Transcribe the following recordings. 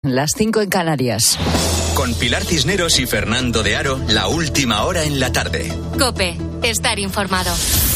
las 5 en Canarias. Con Pilar Cisneros y Fernando de Aro, la última hora en la tarde. COPE, estar informado.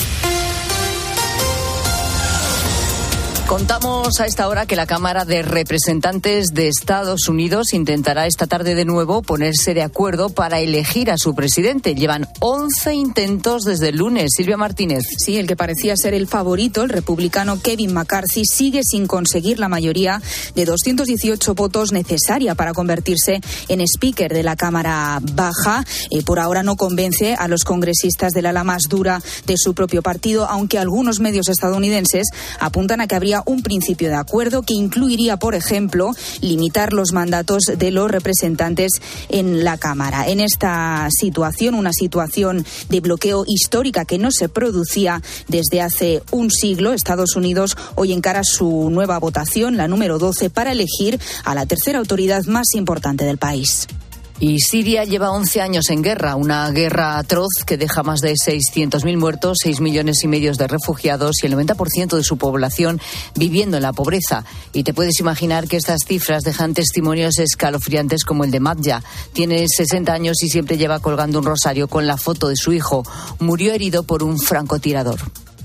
Contamos a esta hora que la Cámara de Representantes de Estados Unidos intentará esta tarde de nuevo ponerse de acuerdo para elegir a su presidente. Llevan 11 intentos desde el lunes. Silvia Martínez. Sí, el que parecía ser el favorito, el republicano Kevin McCarthy, sigue sin conseguir la mayoría de 218 votos necesaria para convertirse en speaker de la Cámara Baja. Por ahora no convence a los congresistas del ala más dura de su propio partido, aunque algunos medios estadounidenses apuntan a que habría un principio de acuerdo que incluiría, por ejemplo, limitar los mandatos de los representantes en la Cámara. En esta situación, una situación de bloqueo histórica que no se producía desde hace un siglo, Estados Unidos hoy encara su nueva votación, la número 12, para elegir a la tercera autoridad más importante del país. Y Siria lleva 11 años en guerra, una guerra atroz que deja más de 600.000 muertos, 6,5 millones de refugiados y el 90% de su población viviendo en la pobreza. Y te puedes imaginar que estas cifras dejan testimonios escalofriantes como el de Madja. Tiene 60 años y siempre lleva colgando un rosario con la foto de su hijo. Murió herido por un francotirador.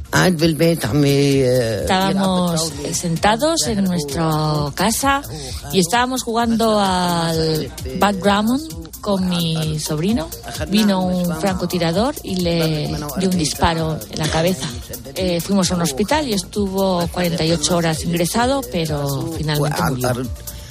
Estábamos sentados en nuestra casa y estábamos jugando al backgammon con mi sobrino. Vino un francotirador y le dio un disparo en la cabeza. Fuimos a un hospital y estuvo 48 horas ingresado, pero finalmente murió.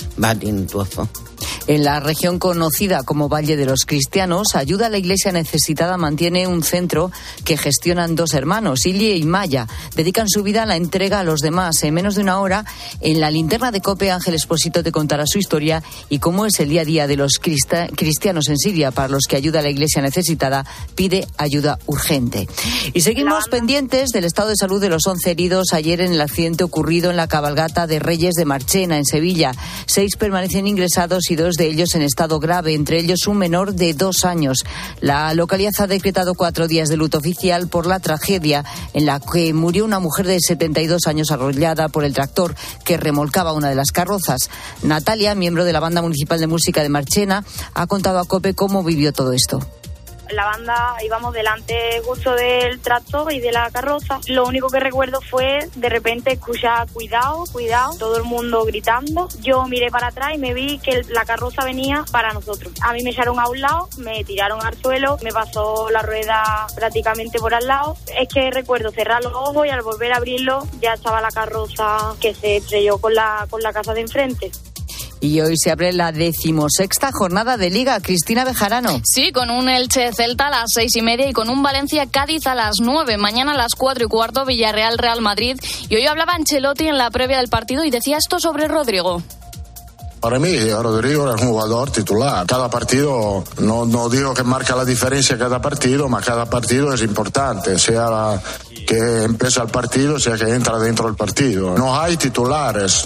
En la región conocida como Valle de los Cristianos, Ayuda a la Iglesia Necesitada mantiene un centro que gestionan dos hermanos, Ilie y Maya. Dedican su vida a la entrega a los demás. En menos de una hora, en la linterna de COPE, Ángel Expósito te contará su historia y cómo es el día a día de los cristianos en Siria, para los que Ayuda a la Iglesia Necesitada pide ayuda urgente. Y seguimos pendientes del estado de salud de los 11 heridos ayer en el accidente ocurrido en la cabalgata de Reyes de Marchena, en Sevilla. 6 permanecen ingresados y 2 de ellos en estado grave, entre ellos un menor de 2 años. La localidad ha decretado 4 días de luto oficial por la tragedia en la que murió una mujer de 72 años arrollada por el tractor que remolcaba una de las carrozas. Natalia, miembro de la Banda Municipal de Música de Marchena, ha contado a COPE cómo vivió todo esto. La banda íbamos delante justo del tractor y de la carroza. Lo único que recuerdo fue de repente escuchar cuidado, cuidado, todo el mundo gritando. Yo miré para atrás y me vi que la carroza venía para nosotros. A mí me echaron a un lado, me tiraron al suelo, me pasó la rueda prácticamente por al lado. Es que recuerdo cerrar los ojos y al volver a abrirlos ya estaba la carroza que se estrelló con la casa de enfrente. Y hoy se abre la 16ª jornada de Liga. Cristina Bejarano. Sí, con un Elche-Celta a las 6:30 y con un Valencia-Cádiz a las 9. Mañana a las 4:15 Villarreal-Real Madrid. Y hoy hablaba Ancelotti en la previa del partido y decía esto sobre Rodrigo. Para mí, Rodrigo es un jugador titular. Cada partido, no digo que marca la diferencia cada partido, pero cada partido es importante, sea que empieza el partido, sea que entra dentro del partido. No hay titulares,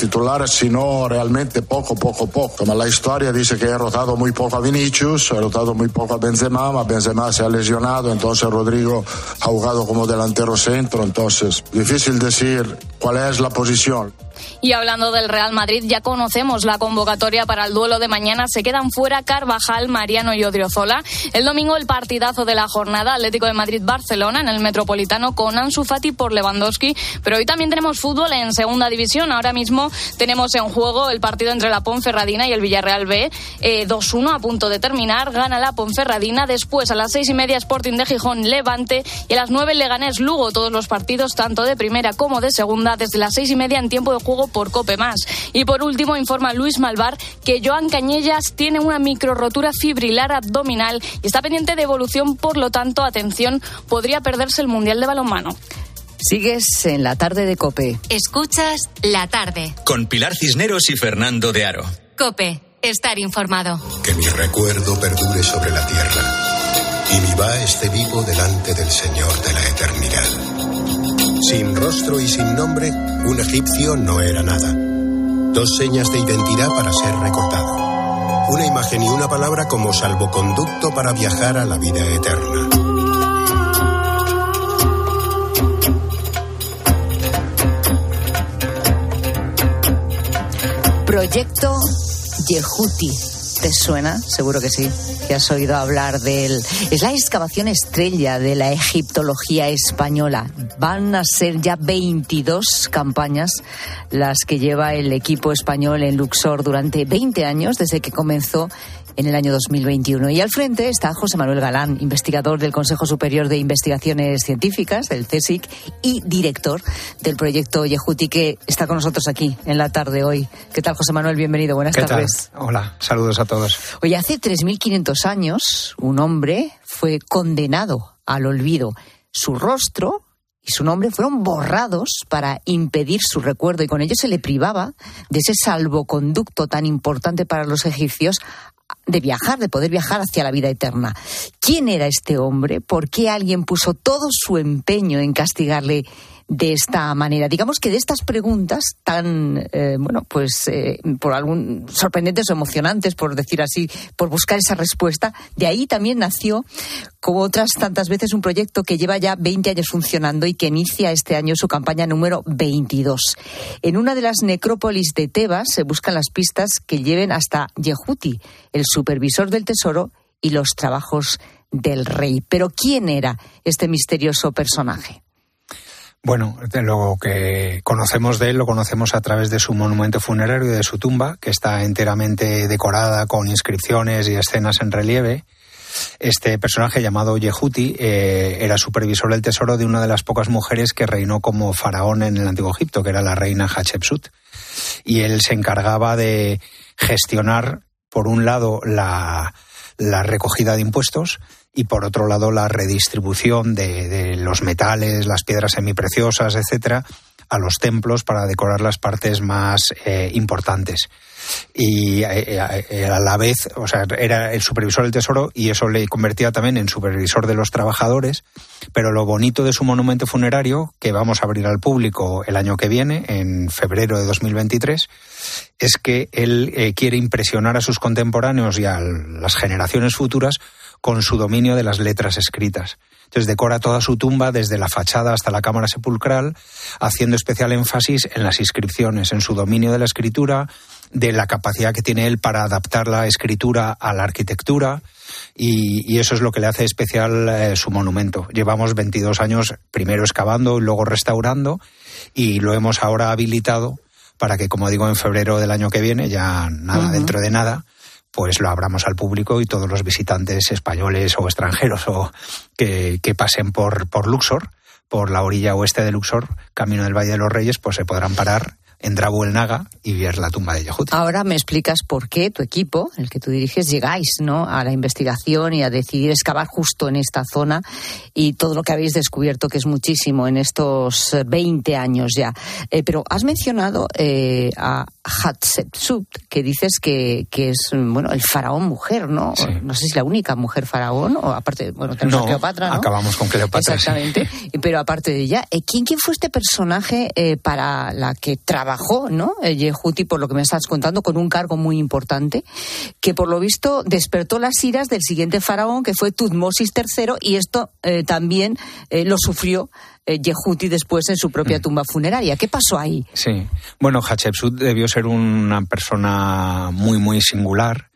sino realmente poco. Como la historia dice que he rotado muy poco a Vinicius, he rotado muy poco a Benzema se ha lesionado, entonces Rodrigo ha jugado como delantero centro, entonces difícil decir cuál es la posición. Y hablando del Real Madrid, ya conocemos la convocatoria para el duelo de mañana. Se quedan fuera Carvajal, Mariano y Odriozola. El domingo el partidazo de la jornada, Atlético de Madrid-Barcelona en el Metropolitano con Ansu Fati por Lewandowski. Pero hoy también tenemos fútbol en segunda división. Ahora mismo tenemos en juego el partido entre la Ponferradina y el Villarreal B. 2-1 a punto de terminar. Gana la Ponferradina. Después a las 6:30 Sporting de Gijón, Levante. Y a las 9 Leganés, Lugo. Todos los partidos, tanto de primera como de segunda, desde las 6:30 en tiempo de juego por COPE+. Y por último informa Luis Malvar que Joan Cañellas tiene una microrotura fibrilar abdominal y está pendiente de evolución, por lo tanto, atención, podría perderse el Mundial de Balonmano. Sigues en la tarde de COPE. Escuchas La Tarde. Con Pilar Cisneros y Fernando de Aro. COPE, estar informado. Que mi recuerdo perdure sobre la tierra y mi va esté vivo delante del Señor de la eternidad. Sin rostro y sin nombre, un egipcio no era nada. 2 señas de identidad para ser recordado. Una imagen y una palabra como salvoconducto para viajar a la vida eterna. Proyecto Yehuti. ¿Te suena? Seguro que sí, que has oído hablar de él. Es la excavación estrella de la egiptología española. Van a ser ya 22 campañas las que lleva el equipo español en Luxor durante 20 años, desde que comenzó en el año 2021. Y al frente está José Manuel Galán, investigador del Consejo Superior de Investigaciones Científicas, del CSIC, y director del proyecto Yehuti, que está con nosotros aquí en la tarde hoy. ¿Qué tal, José Manuel? Bienvenido, buenas tardes. Hola, saludos a todos. Oye, hace 3.500 años, un hombre fue condenado al olvido. Su rostro y su nombre fueron borrados para impedir su recuerdo, y con ello se le privaba de ese salvoconducto tan importante para los egipcios de poder viajar hacia la vida eterna. ¿Quién era este hombre? ¿Por qué alguien puso todo su empeño en castigarle de esta manera? Digamos que de estas preguntas tan, por algún sorprendentes o emocionantes, por decir así, por buscar esa respuesta, de ahí también nació, como otras tantas veces, un proyecto que lleva ya 20 años funcionando y que inicia este año su campaña número 22. En una de las necrópolis de Tebas se buscan las pistas que lleven hasta Yehuti, el supervisor del tesoro y los trabajos del rey. Pero ¿quién era este misterioso personaje? Bueno, lo que conocemos de él lo conocemos a través de su monumento funerario y de su tumba, que está enteramente decorada con inscripciones y escenas en relieve. Este personaje, llamado Yehuti, era supervisor del tesoro de una de las pocas mujeres que reinó como faraón en el Antiguo Egipto, que era la reina Hatshepsut. Y él se encargaba de gestionar, por un lado, la recogida de impuestos, y por otro lado la redistribución de los metales, las piedras semipreciosas, etcétera, a los templos para decorar las partes más importantes. Y a la vez, o sea, era el supervisor del tesoro, y eso le convertía también en supervisor de los trabajadores. Pero lo bonito de su monumento funerario, que vamos a abrir al público el año que viene, en febrero de 2023, es que él quiere impresionar a sus contemporáneos y a las generaciones futuras con su dominio de las letras escritas. Entonces decora toda su tumba, desde la fachada hasta la cámara sepulcral, haciendo especial énfasis en las inscripciones, en su dominio de la escritura, de la capacidad que tiene él para adaptar la escritura a la arquitectura, y eso es lo que le hace especial su monumento. Llevamos 22 años primero excavando y luego restaurando, y lo hemos ahora habilitado para que, como digo, en febrero del año que viene, ya nada, dentro de nada, pues lo abramos al público, y todos los visitantes españoles o extranjeros o que pasen por Luxor, por la orilla oeste de Luxor, camino del Valle de los Reyes, pues se podrán parar en Drabu el Naga y ver la tumba de Yehuti. Ahora me explicas por qué tu equipo, el que tú diriges, llegáis, ¿no?, a la investigación y a decidir excavar justo en esta zona, y todo lo que habéis descubierto, que es muchísimo en estos 20 años ya. Pero has mencionado a Hatshepsut, que dices que es, bueno, el faraón mujer, ¿no? Sí. No sé si la única mujer faraón, o aparte, bueno, tenemos a Cleopatra, ¿no? Acabamos con Cleopatra. Exactamente. Sí. Pero aparte de ella, ¿quién fue este personaje para la que trabajó, ¿no?, Yehuti, por lo que me estás contando, con un cargo muy importante, que por lo visto despertó las iras del siguiente faraón, que fue Tutmosis III, y esto también lo sufrió Yehuti después en su propia tumba funeraria. ¿Qué pasó ahí? Sí, bueno, Hatshepsut debió ser una persona muy, muy singular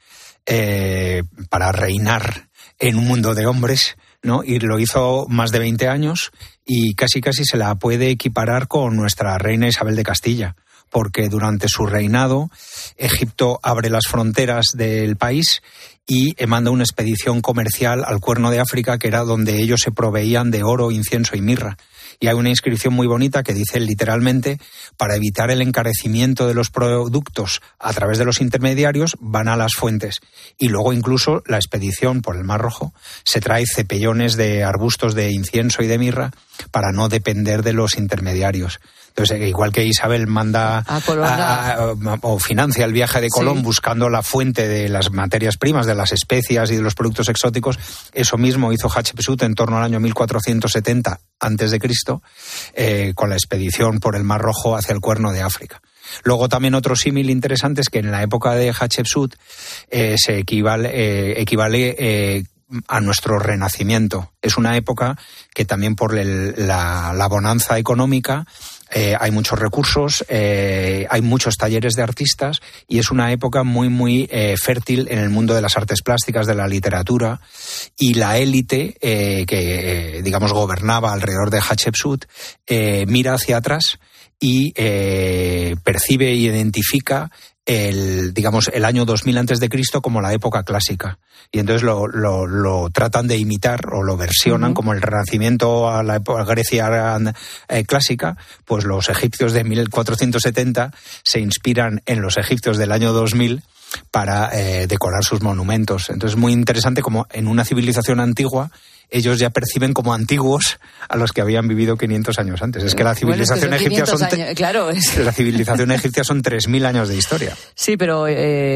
para reinar en un mundo de hombres, ¿no? Y lo hizo más de 20 años, y casi se la puede equiparar con nuestra reina Isabel de Castilla, porque durante su reinado Egipto abre las fronteras del país y manda una expedición comercial al Cuerno de África, que era donde ellos se proveían de oro, incienso y mirra. Y hay una inscripción muy bonita que dice literalmente: para evitar el encarecimiento de los productos a través de los intermediarios, van a las fuentes. Y luego incluso la expedición por el Mar Rojo se trae cepellones de arbustos de incienso y de mirra para no depender de los intermediarios. Entonces, igual que Isabel manda o financia el viaje de Colón, sí, buscando la fuente de las materias primas, de las especias y de los productos exóticos, eso mismo hizo Hatshepsut en torno al año 1470 a.C., con la expedición por el Mar Rojo hacia el Cuerno de África. Luego también otro símil interesante es que en la época de Hatshepsut se equivale a nuestro renacimiento. Es una época que también por la bonanza económica hay muchos recursos, hay muchos talleres de artistas y es una época muy, muy fértil en el mundo de las artes plásticas, de la literatura, y la élite que, digamos, gobernaba alrededor de Hatshepsut mira hacia atrás y percibe e identifica el año 2000 a.C. como la época clásica. Y entonces lo tratan de imitar o lo versionan como el Renacimiento a la época Grecia clásica. Pues los egipcios de 1470 se inspiran en los egipcios del año 2000 para decorar sus monumentos. Entonces es muy interesante como en una civilización antigua ellos ya perciben como antiguos a los que habían vivido 500 años antes. Es que la civilización egipcia la civilización egipcia son 3.000 años de historia. Sí, pero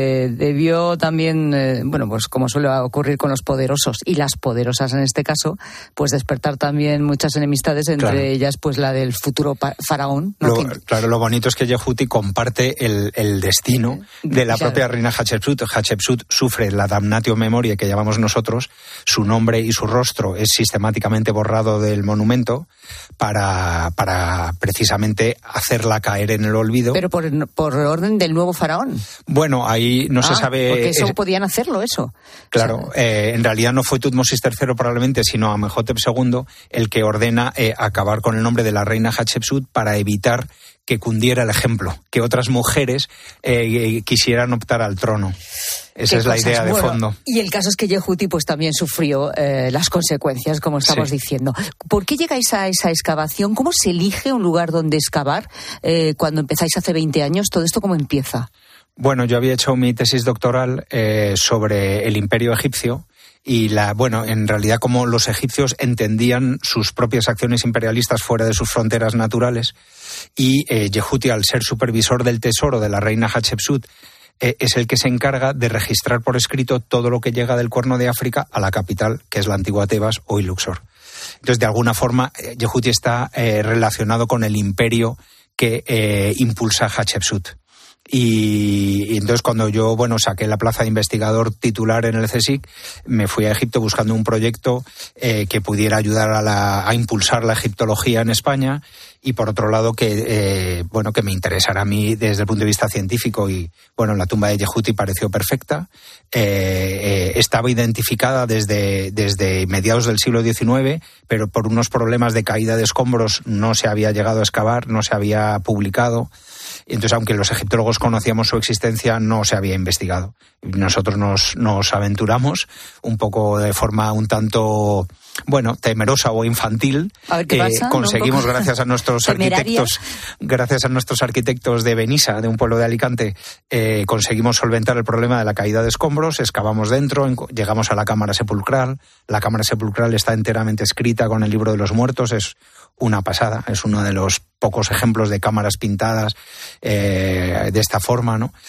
debió también, pues como suele ocurrir con los poderosos y las poderosas en este caso, pues despertar también muchas enemistades, entre ellas pues la del futuro faraón, ¿no? Lo bonito es que Yehuti comparte el destino de la propia reina Hatshepsut. Hatshepsut sufre la damnatio memoriae que llamamos nosotros, su nombre y su rostro es sistemáticamente borrado del monumento para precisamente hacerla caer en el olvido. Pero por orden del nuevo faraón. Bueno, ahí no se sabe. Porque eso podían hacerlo, eso. Claro, en realidad no fue Tutmosis III probablemente, sino Amenhotep II el que ordena acabar con el nombre de la reina Hatshepsut para evitar que cundiera el ejemplo, que otras mujeres quisieran optar al trono. Esa es la idea de fondo. Y el caso es que Yehuti pues también sufrió las consecuencias, como estamos diciendo. ¿Por qué llegáis a esa excavación? ¿Cómo se elige un lugar donde excavar? Cuando empezáis hace 20 años, ¿todo esto cómo empieza? Bueno, yo había hecho mi tesis doctoral sobre el Imperio egipcio y en realidad cómo los egipcios entendían sus propias acciones imperialistas fuera de sus fronteras naturales, y Yehuti, al ser supervisor del tesoro de la reina Hatshepsut, es el que se encarga de registrar por escrito todo lo que llega del Cuerno de África a la capital, que es la antigua Tebas, hoy Luxor. Entonces, de alguna forma, Yehuti está relacionado con el imperio que impulsa Hatshepsut. Y entonces cuando yo saqué la plaza de investigador titular en el CSIC, me fui a Egipto buscando un proyecto que pudiera ayudar a impulsar la egiptología en España, y por otro lado que me interesara a mí desde el punto de vista científico. Y la tumba de Yehuti pareció perfecta. Estaba identificada desde mediados del siglo XIX, pero por unos problemas de caída de escombros no se había llegado a excavar, no se había publicado. Entonces, aunque los egiptólogos conocíamos su existencia, no se había investigado. Nosotros nos aventuramos un poco de forma un tanto, temerosa o infantil. A ver qué pasa, conseguimos, gracias a nuestros arquitectos de Benissa, de un pueblo de Alicante, conseguimos solventar el problema de la caída de escombros, excavamos dentro, llegamos a la cámara sepulcral. La cámara sepulcral está enteramente escrita con el libro de los muertos, es una pasada, es uno de los pocos ejemplos de cámaras pintadas de esta forma, ¿no?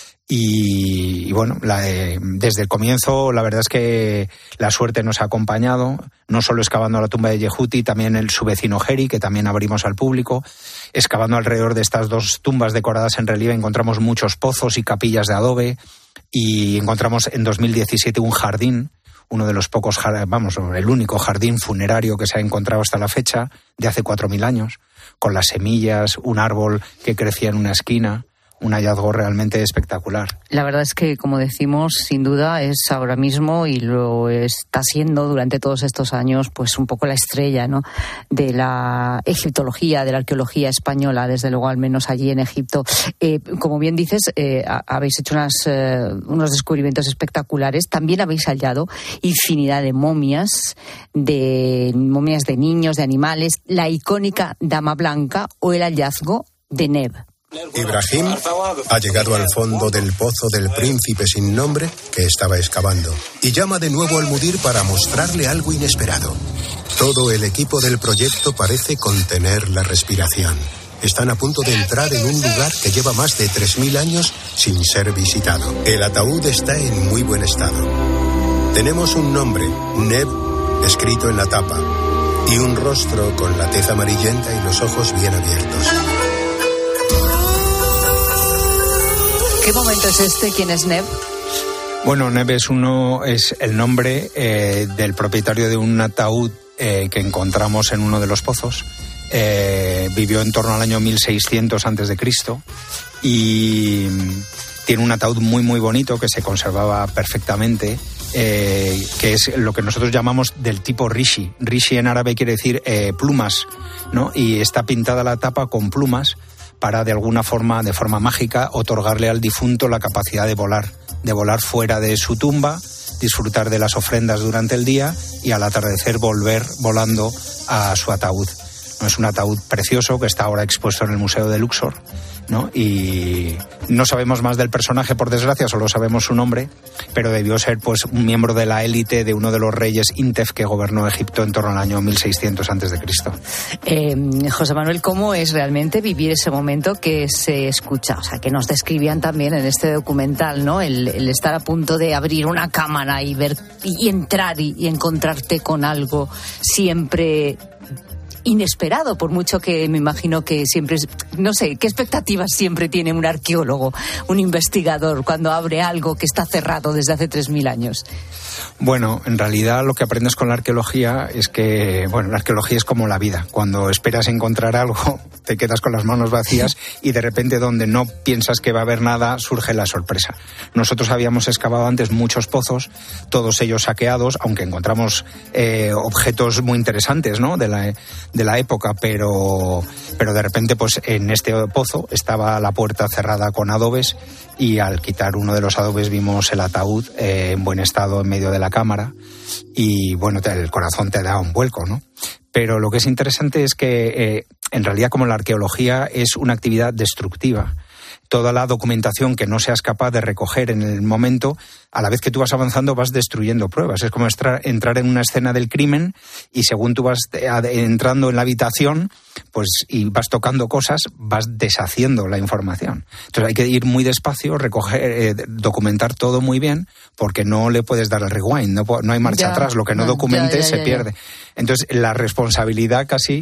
Y desde el comienzo la verdad es que la suerte nos ha acompañado, no solo excavando la tumba de Yehuti, también su vecino Geri, que también abrimos al público. Excavando alrededor de estas dos tumbas decoradas en relieve encontramos muchos pozos y capillas de adobe, y encontramos en 2017 un jardín, uno de los pocos, el único jardín funerario que se ha encontrado hasta la fecha, de hace 4.000 años, con las semillas, un árbol que crecía en una esquina. Un hallazgo realmente espectacular. La verdad es que, como decimos, sin duda es ahora mismo, y lo está siendo durante todos estos años, pues un poco la estrella, ¿no?, de la egiptología, de la arqueología española, desde luego, al menos allí en Egipto. Como bien dices, habéis hecho unos descubrimientos espectaculares. También habéis hallado infinidad de momias de niños, de animales, la icónica Dama Blanca o el hallazgo de Neb. Ibrahim ha llegado al fondo del pozo del príncipe sin nombre que estaba excavando y llama de nuevo al mudir para mostrarle algo inesperado. Todo el equipo del proyecto parece contener la respiración. Están a punto de entrar en un lugar que lleva más de 3.000 años sin ser visitado. El ataúd está en muy buen estado. Tenemos un nombre, Neb, escrito en la tapa, y un rostro con la tez amarillenta y los ojos bien abiertos. ¿Qué momento es este? ¿Quién es Neb? Bueno, Neb es el nombre del propietario de un ataúd que encontramos en uno de los pozos. Vivió en torno al año 1600 a.C. y tiene un ataúd muy muy bonito que se conservaba perfectamente, que es lo que nosotros llamamos del tipo rishi. Rishi en árabe quiere decir plumas, ¿no? Y está pintada la tapa con plumas para de alguna forma, de forma mágica, otorgarle al difunto la capacidad de volar fuera de su tumba, disfrutar de las ofrendas durante el día y al atardecer volver volando a su ataúd. ¿No? Es un ataúd precioso que está ahora expuesto en el Museo de Luxor, ¿no? Y no sabemos más del personaje, por desgracia, solo sabemos su nombre, pero debió ser pues un miembro de la élite de uno de los reyes Intef que gobernó Egipto en torno al año 1600 a.C. José Manuel, ¿cómo es realmente vivir ese momento que se escucha? O sea, que nos describían también en este documental, ¿no? El estar a punto de abrir una cámara y ver y entrar y encontrarte con algo siempre inesperado, por mucho que me imagino que siempre, no sé, ¿qué expectativas siempre tiene un arqueólogo, un investigador, cuando abre algo que está cerrado desde hace 3.000 años? Bueno, en realidad lo que aprendes con la arqueología es que, bueno, la arqueología es como la vida. Cuando esperas encontrar algo, te quedas con las manos vacías y de repente donde no piensas que va a haber nada, surge la sorpresa. Nosotros habíamos excavado antes muchos pozos, todos ellos saqueados, aunque encontramos objetos muy interesantes, ¿no? de la época, pero de repente pues en este pozo estaba la puerta cerrada con adobes y al quitar uno de los adobes vimos el ataúd en buen estado en medio de la cámara y bueno, el corazón te da un vuelco, ¿no? Pero lo que es interesante es que en realidad como la arqueología es una actividad destructiva, toda la documentación que no seas capaz de recoger en el momento, a la vez que tú vas avanzando vas destruyendo pruebas. Es como entrar en una escena del crimen y según tú vas entrando en la habitación pues y vas tocando cosas, vas deshaciendo la información. Entonces hay que ir muy despacio, recoger, documentar todo muy bien, porque no le puedes dar el rewind, no hay marcha atrás, lo que no documentes se pierde. Entonces la responsabilidad casi,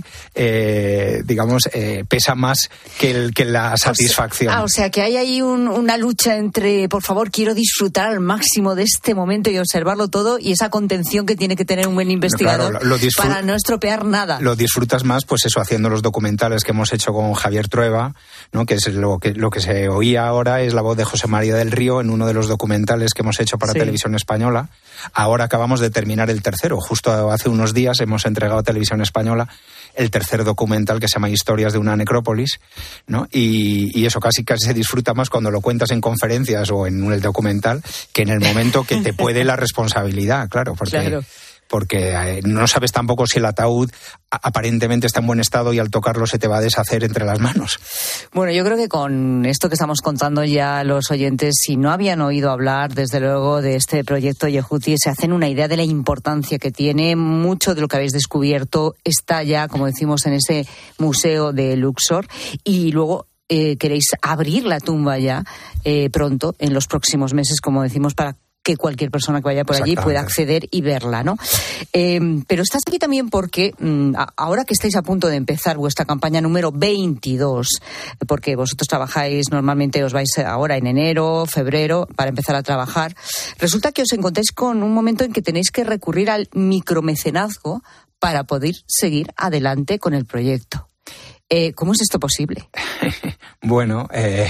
pesa más que la satisfacción. O sea que hay ahí una lucha entre, por favor, quiero disfrutar al máximo de este momento y observarlo todo, y esa contención que tiene que tener un buen investigador, claro, para no estropear nada. Lo disfrutas más, pues eso, haciendo los documentales que hemos hecho con Javier Trueba, ¿no? Que es lo que se oía ahora es la voz de José María del Río en uno de los documentales que hemos hecho para Televisión Española. Ahora acabamos de terminar el tercero, justo hace unos días hemos entregado a Televisión Española el tercer documental que se llama Historias de una necrópolis, ¿no? Y eso casi se disfruta más cuando lo cuentas en conferencias o en el documental que en el momento que te puede la responsabilidad, claro, porque no sabes tampoco si el ataúd aparentemente está en buen estado y al tocarlo se te va a deshacer entre las manos. Bueno, yo creo que con esto que estamos contando ya los oyentes, si no habían oído hablar desde luego de este proyecto Yehuti, se hacen una idea de la importancia que tiene. Mucho de lo que habéis descubierto está ya, como decimos, en ese museo de Luxor, y luego queréis abrir la tumba ya pronto, en los próximos meses, como decimos, para que cualquier persona que vaya por allí pueda acceder y verla, ¿no? Pero estás aquí también porque ahora que estáis a punto de empezar vuestra campaña número 22, porque vosotros trabajáis, normalmente os vais ahora en enero, febrero, para empezar a trabajar, resulta que os encontráis con un momento en que tenéis que recurrir al micromecenazgo para poder seguir adelante con el proyecto. ¿Cómo es esto posible? Bueno,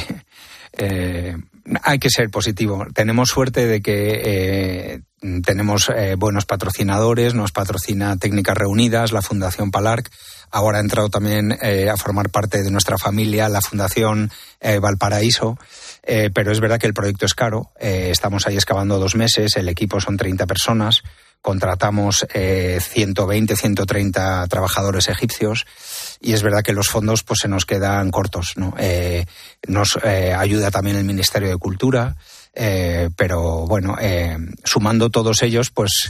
hay que ser positivo. Tenemos suerte de que tenemos buenos patrocinadores. Nos patrocina Técnicas Reunidas, la Fundación Palarc. Ahora ha entrado también a formar parte de nuestra familia la Fundación Valparaíso. Pero es verdad que el proyecto es caro. Estamos ahí excavando 2 meses. El equipo son 30 personas. Contratamos 120, 130 trabajadores egipcios. Y es verdad que los fondos pues se nos quedan cortos, ¿no? Nos ayuda también el Ministerio de Cultura, pero bueno, sumando todos ellos, pues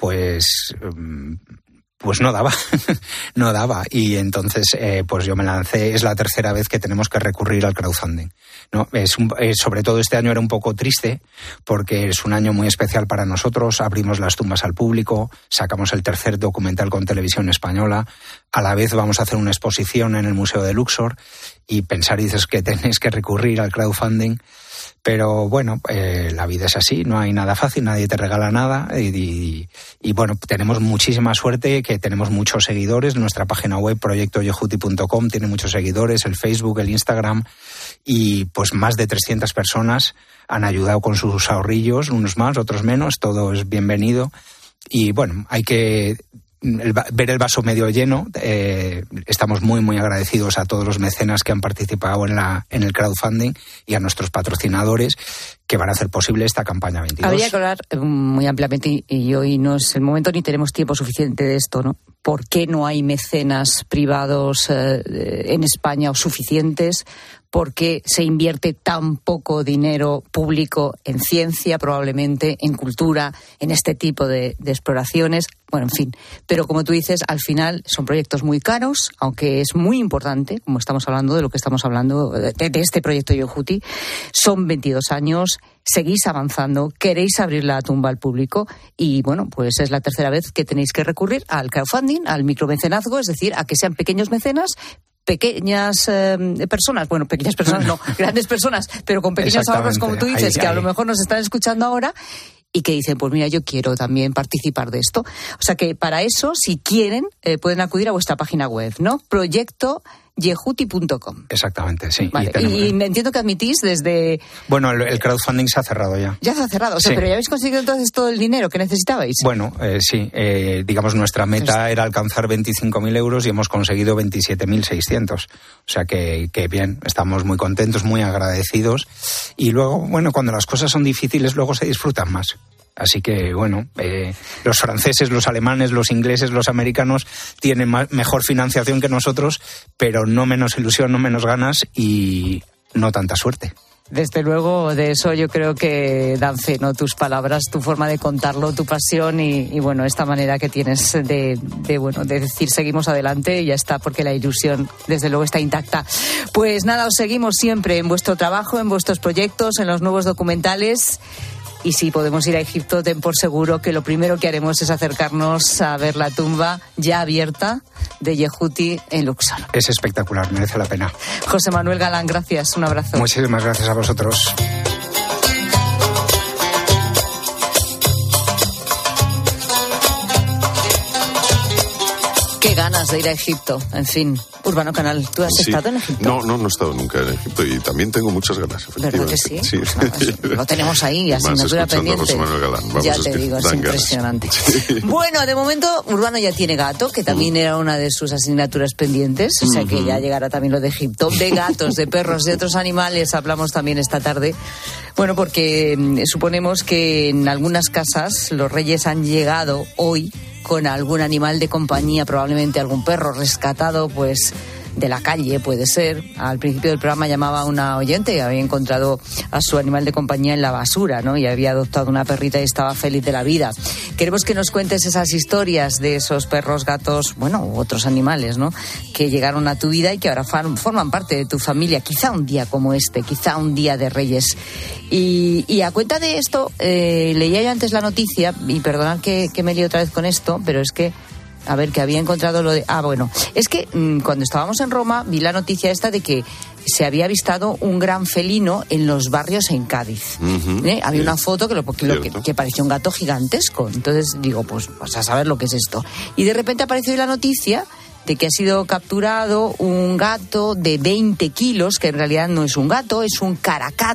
no daba, no daba. Y entonces, pues yo me lancé. Es la tercera vez que tenemos que recurrir al crowdfunding, ¿no? Sobre todo este año era un poco triste porque es un año muy especial para nosotros. Abrimos las tumbas al público, sacamos el tercer documental con Televisión Española. A la vez vamos a hacer una exposición en el Museo de Luxor y dices que tenéis que recurrir al crowdfunding. Pero bueno, la vida es así, no hay nada fácil, nadie te regala nada y bueno, tenemos muchísima suerte, que tenemos muchos seguidores. Nuestra página web, proyectoyehuti.com, tiene muchos seguidores, el Facebook, el Instagram, y pues más de 300 personas han ayudado con sus ahorrillos, unos más, otros menos, todo es bienvenido. Y bueno, hay que ver el vaso medio lleno. Estamos muy, muy agradecidos a todos los mecenas que han participado en el crowdfunding y a nuestros patrocinadores que van a hacer posible esta campaña 22. Habría que hablar muy ampliamente, y hoy no es el momento ni tenemos tiempo suficiente de esto, ¿no? ¿Por qué no hay mecenas privados en España o suficientes? ¿Por qué se invierte tan poco dinero público en ciencia, probablemente, en cultura, en este tipo de exploraciones? Bueno, en fin. Pero como tú dices, al final son proyectos muy caros, aunque es muy importante, como estamos hablando de lo que estamos hablando, de este proyecto Yehuti. Son 22 años, seguís avanzando, queréis abrir la tumba al público y, bueno, pues es la tercera vez que tenéis que recurrir al crowdfunding, al micromecenazgo, es decir, a que sean pequeños mecenas, pequeñas personas, bueno, pequeñas personas no, grandes personas, pero con pequeños ahorros, como tú dices, que a lo mejor nos están escuchando ahora y que dicen, pues mira, yo quiero también participar de esto. O sea que para eso, si quieren, pueden acudir a vuestra página web, ¿no? proyectoyehuti.com. Exactamente, sí. Vale. Y me entiendo que admitís desde... Bueno, el crowdfunding se ha cerrado ya. Ya se ha cerrado, o sea, sí. Pero ya habéis conseguido entonces todo el dinero que necesitabais. Bueno, sí, digamos nuestra meta era alcanzar 25.000 euros y hemos conseguido 27.600. O sea que bien, estamos muy contentos, muy agradecidos. Y luego, bueno, cuando las cosas son difíciles, luego se disfrutan más. Así que, bueno, los franceses, los alemanes, los ingleses, los americanos tienen mejor financiación que nosotros, pero no menos ilusión, no menos ganas y no tanta suerte. Desde luego, de eso yo creo que dan fe, ¿no? Tus palabras, tu forma de contarlo, tu pasión y bueno, esta manera que tienes de decir seguimos adelante y ya está, porque la ilusión desde luego está intacta. Pues nada, os seguimos siempre en vuestro trabajo, en vuestros proyectos, en los nuevos documentales. Y si podemos ir a Egipto, ten por seguro que lo primero que haremos es acercarnos a ver la tumba ya abierta de Yehuti en Luxor. Es espectacular, merece la pena. José Manuel Galán, gracias, un abrazo. Muchísimas gracias a vosotros. Qué ganas de ir a Egipto, en fin. Urbano Canal, ¿tú has estado en Egipto? No he estado nunca en Egipto y también tengo muchas ganas, ¿verdad que sí? Sí. Pues lo tenemos ahí, asignatura pendiente. Ya te digo, es impresionante. Sí. Bueno, de momento Urbano ya tiene gato, que también era una de sus asignaturas pendientes, o sea que ya llegará también lo de Egipto. De gatos, de perros, de otros animales hablamos también esta tarde. Bueno, porque suponemos que en algunas casas los reyes han llegado hoy con algún animal de compañía, probablemente algún perro rescatado, pues de la calle, puede ser. Al principio del programa llamaba a una oyente que había encontrado a su animal de compañía en la basura, ¿no? Y había adoptado una perrita y estaba feliz de la vida. Queremos que nos cuentes esas historias de esos perros, gatos, bueno, u otros animales, ¿no? Que llegaron a tu vida y que ahora forman parte de tu familia. Quizá un día como este, quizá un día de Reyes. Y a cuenta de esto, leía yo antes la noticia, y perdonad que me lío otra vez con esto, pero es que a ver, que había encontrado lo de... bueno, es que cuando estábamos en Roma vi la noticia esta de que se había avistado un gran felino en los barrios en Cádiz. Había una foto que parecía un gato gigantesco. Entonces digo, pues a saber lo que es esto. Y de repente apareció la noticia de que ha sido capturado un gato de 20 kilos, que en realidad no es un gato, es un caracat,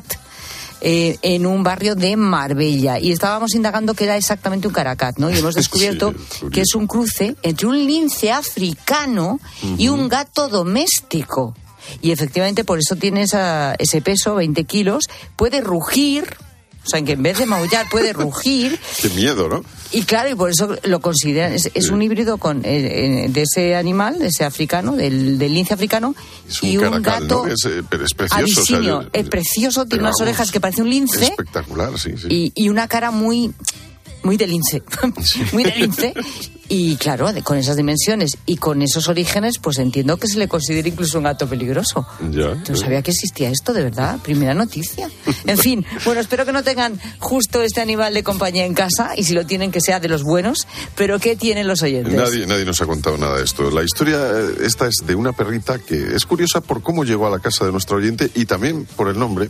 en un barrio de Marbella. Y estábamos indagando qué era exactamente un caracat, ¿no? Y hemos descubierto que es un cruce entre un lince africano y un gato doméstico. Y efectivamente por eso tiene ese peso, 20 kilos, puede rugir. O sea, que en vez de maullar puede rugir. Qué miedo, ¿no? Y claro, y por eso lo consideran, es un híbrido de ese animal, de ese africano, del lince africano, y un gato, ¿no? Pero es precioso. Abisinio, es precioso, tiene unas orejas que parece un lince. Espectacular, sí. Y una cara muy de lince, muy de lince. Y claro, con esas dimensiones y con esos orígenes, pues entiendo que se le considera incluso un gato peligroso. No sabía que existía esto, de verdad. Primera noticia. En fin, bueno, espero que no tengan justo este animal de compañía en casa, y si lo tienen, que sea de los buenos. Pero ¿qué tienen los oyentes? Nadie nos ha contado nada de esto. La historia esta es de una perrita que es curiosa por cómo llegó a la casa de nuestro oyente y también por el nombre.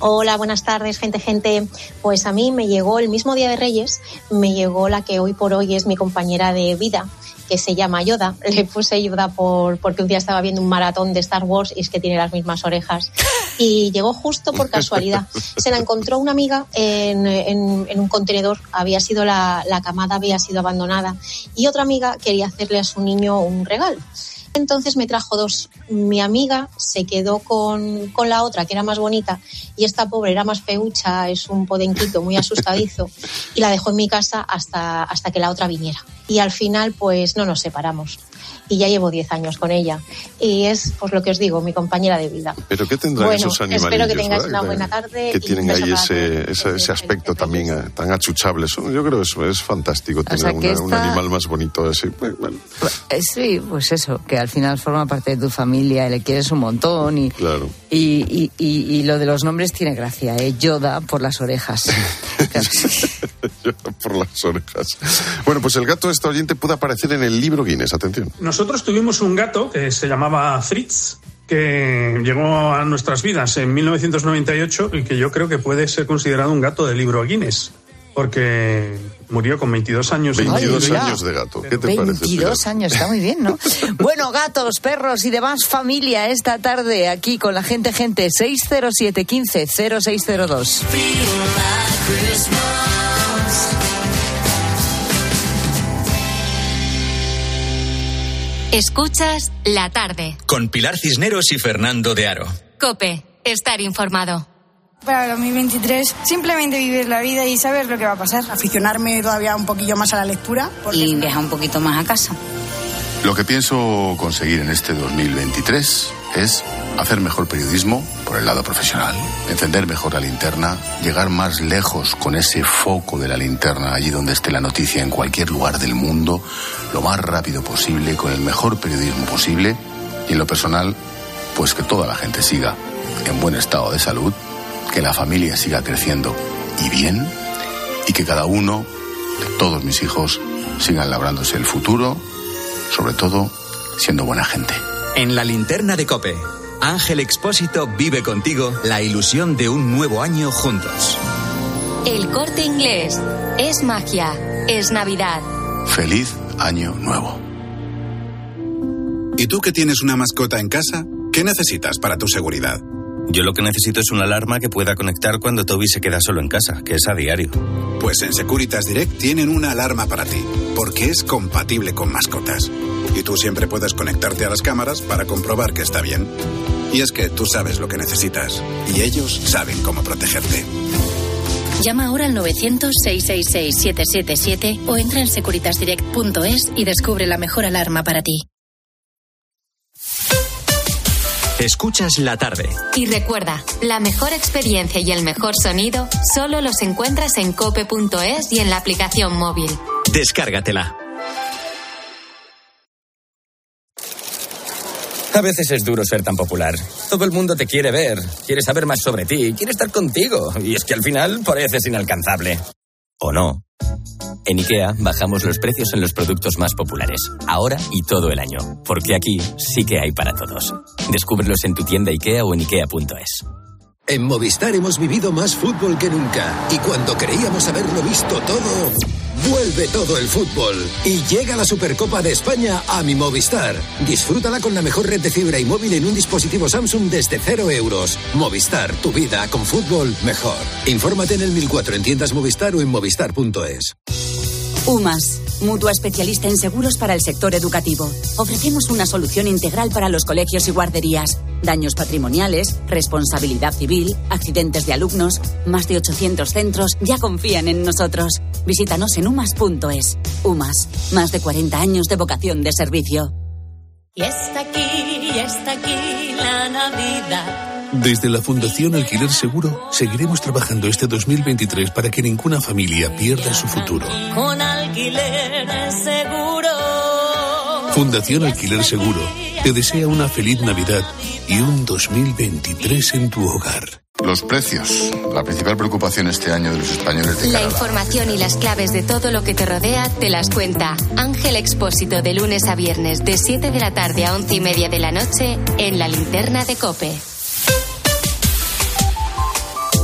Hola, buenas tardes, gente. Pues a mí me llegó el mismo día de Reyes, me llegó la que hoy por hoy es mi compañera de vida, que se llama Yoda. Le puse Yoda porque un día estaba viendo un maratón de Star Wars y es que tiene las mismas orejas. Y llegó justo por casualidad. Se la encontró una amiga en un contenedor, había sido la camada había sido abandonada y otra amiga quería hacerle a su niño un regalo. Entonces me trajo dos. Mi amiga se quedó con la otra, que era más bonita, y esta pobre era más feucha, es un podenquito muy asustadizo, y la dejó en mi casa hasta que la otra viniera. Y al final, pues no nos separamos. Y ya llevo 10 años con ella. Y es, pues lo que os digo, mi compañera de vida. ¿Pero qué tendrán esos animalillos? Espero que tengáis una buena tarde. Que tienen ahí ese aspecto también tan achuchable. Yo creo que es fantástico tener un animal más bonito así. Bueno. Sí, pues eso, que al final forma parte de tu familia y le quieres un montón. Y, claro. Y lo de los nombres tiene gracia, ¿eh? Yoda por las orejas. Yoda por las orejas. Bueno, pues el gato de esta oyente pudo aparecer en el libro Guinness. Atención. Nosotros tuvimos un gato que se llamaba Fritz, que llegó a nuestras vidas en 1998 y que yo creo que puede ser considerado un gato del libro Guinness, porque murió con 22 años. 22 años de gato. ¿Qué te parece? 22 años, está muy bien, ¿no? Bueno, gatos, perros y demás familia esta tarde aquí con la gente 607 15 0602. Escuchas La Tarde. Con Pilar Cisneros y Fernando de Aro. COPE. Estar informado. Para el 2023, simplemente vivir la vida y saber lo que va a pasar. Aficionarme todavía un poquillo más a la lectura. Y viajar un poquito más a casa. Lo que pienso conseguir en este 2023 es hacer mejor periodismo por el lado profesional, encender mejor la linterna, llegar más lejos con ese foco de la linterna allí donde esté la noticia en cualquier lugar del mundo, lo más rápido posible, con el mejor periodismo posible y en lo personal, pues que toda la gente siga en buen estado de salud, que la familia siga creciendo y bien y que cada uno de todos mis hijos sigan labrándose el futuro, sobre todo siendo buena gente. En la linterna de COPE, Ángel Expósito vive contigo la ilusión de un nuevo año juntos. El Corte Inglés. Es magia. Es Navidad. Feliz Año Nuevo. ¿Y tú que tienes una mascota en casa? ¿Qué necesitas para tu seguridad? Yo lo que necesito es una alarma que pueda conectar cuando Toby se queda solo en casa, que es a diario. Pues en Securitas Direct tienen una alarma para ti, porque es compatible con mascotas. Y tú siempre puedes conectarte a las cámaras para comprobar que está bien. Y es que tú sabes lo que necesitas, y ellos saben cómo protegerte. Llama ahora al 900-666-777 o entra en securitasdirect.es y descubre la mejor alarma para ti. Escuchas La Tarde. Y recuerda, la mejor experiencia y el mejor sonido solo los encuentras en cope.es y en la aplicación móvil. Descárgatela. A veces es duro ser tan popular. Todo el mundo te quiere ver, quiere saber más sobre ti, quiere estar contigo. Y es que al final pareces inalcanzable. ¿O no? En IKEA bajamos los precios en los productos más populares, ahora y todo el año. Porque aquí sí que hay para todos. Descúbrelos en tu tienda IKEA o en IKEA.es. En Movistar hemos vivido más fútbol que nunca. Y cuando creíamos haberlo visto todo, vuelve todo el fútbol. Y llega la Supercopa de España a mi Movistar. Disfrútala con la mejor red de fibra y móvil en un dispositivo Samsung desde 0 euros. Movistar, tu vida con fútbol mejor. Infórmate en el 1004 en tiendas Movistar o en movistar.es. UMAS, mutua especialista en seguros para el sector educativo. Ofrecemos una solución integral para los colegios y guarderías. Daños patrimoniales, responsabilidad civil, accidentes de alumnos. Más de 800 centros ya confían en nosotros. Visítanos en umas.es. UMAS, más de 40 años de vocación de servicio. Y está aquí la Navidad. Desde la Fundación Alquiler Seguro seguiremos trabajando este 2023 para que ninguna familia pierda su futuro. Con Alquiler Seguro. Fundación Alquiler Seguro te desea una feliz Navidad y un 2023 en tu hogar. Los precios, la principal preocupación este año de los españoles de La cara. información y las claves de todo lo que te rodea te las cuenta Ángel Expósito de lunes a viernes de 7 de la tarde a 11:30 de la noche en la linterna de COPE.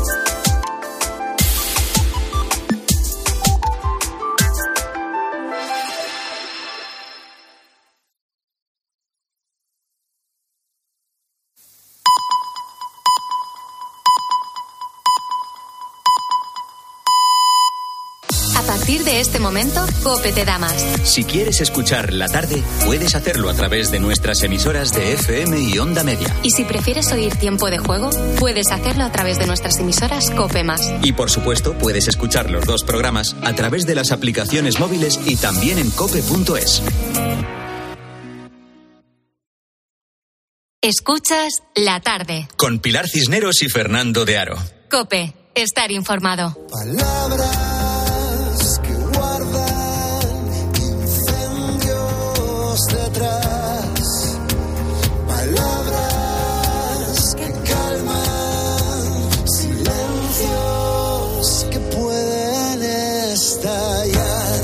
partir de este momento, COPE te da más. Si quieres escuchar La Tarde, puedes hacerlo a través de nuestras emisoras de FM y Onda Media. Y si prefieres oír Tiempo de Juego, puedes hacerlo a través de nuestras emisoras COPE+. Y por supuesto, puedes escuchar los dos programas a través de las aplicaciones móviles y también en cope.es. Escuchas La Tarde. Con Pilar Cisneros y Fernando de Aro. COPE. Estar informado. Palabras que guardan incendios detrás. Palabras que calman silencios que pueden estallar.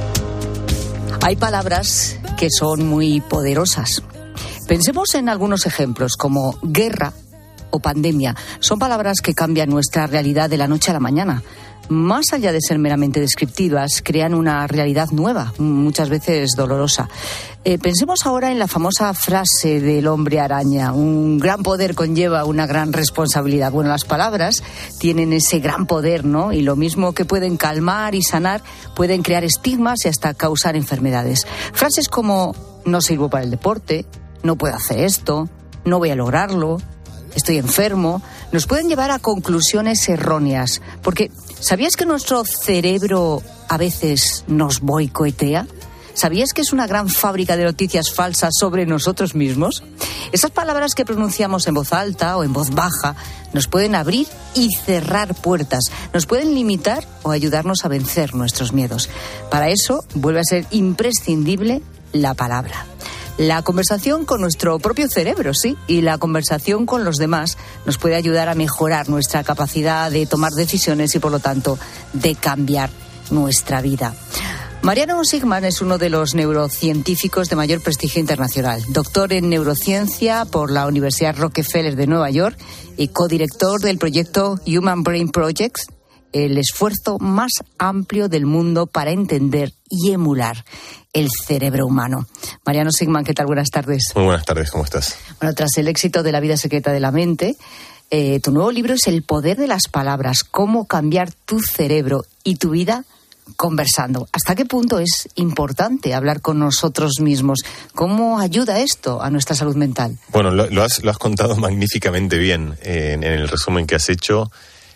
Hay palabras que son muy poderosas. Pensemos en algunos ejemplos como guerra o pandemia. Son palabras que cambian nuestra realidad de la noche a la mañana. Más allá de ser meramente descriptivas, crean una realidad nueva, muchas veces dolorosa. Pensemos ahora en la famosa frase del hombre araña: un gran poder conlleva una gran responsabilidad. Bueno, las palabras tienen ese gran poder, ¿no? Y lo mismo que pueden calmar y sanar, pueden crear estigmas y hasta causar enfermedades. Frases como no sirvo para el deporte, no puedo hacer esto, no voy a lograrlo, estoy enfermo, nos pueden llevar a conclusiones erróneas. Porque, ¿sabías que nuestro cerebro a veces nos boicotea? ¿Sabías que es una gran fábrica de noticias falsas sobre nosotros mismos? Esas palabras que pronunciamos en voz alta o en voz baja nos pueden abrir y cerrar puertas, nos pueden limitar o ayudarnos a vencer nuestros miedos. Para eso vuelve a ser imprescindible la palabra. La conversación con nuestro propio cerebro, sí, y la conversación con los demás nos puede ayudar a mejorar nuestra capacidad de tomar decisiones y, por lo tanto, de cambiar nuestra vida. Mariano Sigman es uno de los neurocientíficos de mayor prestigio internacional, doctor en neurociencia por la Universidad Rockefeller de Nueva York y codirector del proyecto Human Brain Project, el esfuerzo más amplio del mundo para entender y emular el cerebro humano. Mariano Sigman, ¿qué tal? Buenas tardes. Muy buenas tardes, ¿cómo estás? Bueno, tras el éxito de La vida secreta de la mente, tu nuevo libro es El poder de las palabras, cómo cambiar tu cerebro y tu vida conversando. ¿Hasta qué punto es importante hablar con nosotros mismos? ¿Cómo ayuda esto a nuestra salud mental? Bueno, lo has contado magníficamente bien en el resumen que has hecho.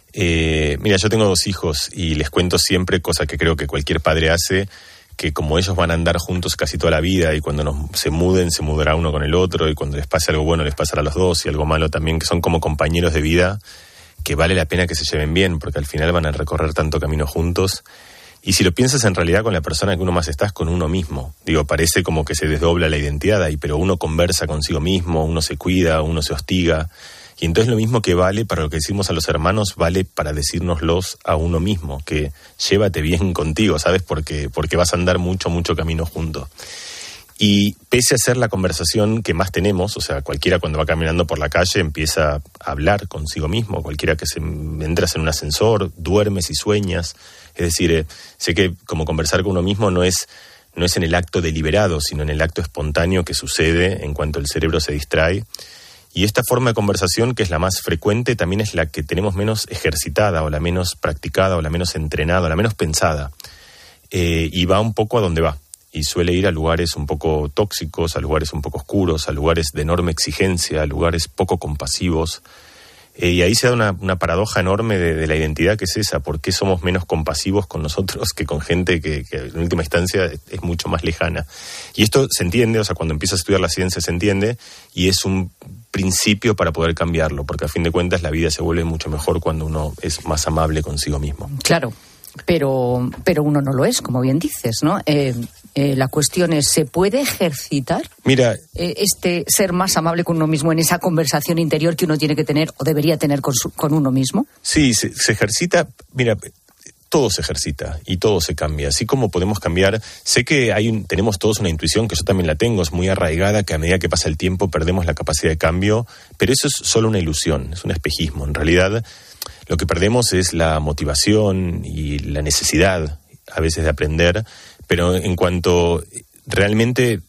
Mira, yo tengo 2 hijos y les cuento siempre, cosa que creo que cualquier padre hace, que como ellos van a andar juntos casi toda la vida y cuando se muden, se mudará uno con el otro, y cuando les pase algo bueno les pasará a los dos, y algo malo también, que son como compañeros de vida, que vale la pena que se lleven bien, porque al final van a recorrer tanto camino juntos. Y si lo piensas, en realidad con la persona que uno más está es con uno mismo. Digo, parece como que se desdobla la identidad ahí, pero uno conversa consigo mismo, uno se cuida, uno se hostiga. Y entonces lo mismo que vale para lo que decimos a los hermanos, vale para decírnoslos a uno mismo, que llévate bien contigo, ¿sabes? Porque vas a andar mucho camino juntos. Y pese a ser la conversación que más tenemos, o sea, cualquiera cuando va caminando por la calle empieza a hablar consigo mismo, cualquiera que entras en un ascensor, duermes y sueñas. Es decir, sé que como conversar con uno mismo no es en el acto deliberado, sino en el acto espontáneo que sucede en cuanto el cerebro se distrae. Y esta forma de conversación, que es la más frecuente, también es la que tenemos menos ejercitada, o la menos practicada, o la menos entrenada, o la menos pensada. Y va un poco a donde va. Y suele ir a lugares un poco tóxicos, a lugares un poco oscuros, a lugares de enorme exigencia, a lugares poco compasivos. Y ahí se da una paradoja enorme de la identidad, que es esa: ¿por qué somos menos compasivos con nosotros que con gente que en última instancia es mucho más lejana? Y esto se entiende, o sea, cuando empiezas a estudiar la ciencia se entiende, y es un principio para poder cambiarlo, porque a fin de cuentas la vida se vuelve mucho mejor cuando uno es más amable consigo mismo. Claro, pero uno no lo es, como bien dices, ¿no? La cuestión es, ¿se puede ejercitar? Mira, ser más amable con uno mismo en esa conversación interior que uno tiene que tener o debería tener con uno mismo? Sí, se ejercita. Mira, todo se ejercita y todo se cambia. Así como podemos cambiar, sé que tenemos todos una intuición, que yo también la tengo, es muy arraigada, que a medida que pasa el tiempo perdemos la capacidad de cambio, pero eso es solo una ilusión, es un espejismo. En realidad, lo que perdemos es la motivación y la necesidad a veces de aprender, pero en cuanto realmente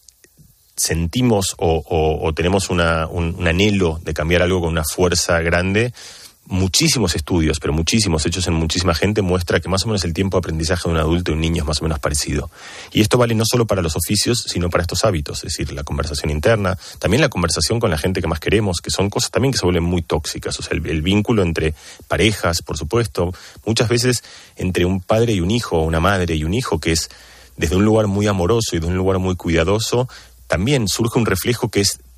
sentimos o tenemos un anhelo de cambiar algo con una fuerza grande, muchísimos estudios, pero muchísimos, hechos en muchísima gente, muestra que más o menos el tiempo de aprendizaje de un adulto y un niño es más o menos parecido. Y esto vale no solo para los oficios, sino para estos hábitos, es decir, la conversación interna, también la conversación con la gente que más queremos, que son cosas también que se vuelven muy tóxicas, o sea, el vínculo entre parejas, por supuesto, muchas veces entre un padre y un hijo, o una madre y un hijo, que es desde un lugar muy amoroso y de un lugar muy cuidadoso, también surge un reflejo que es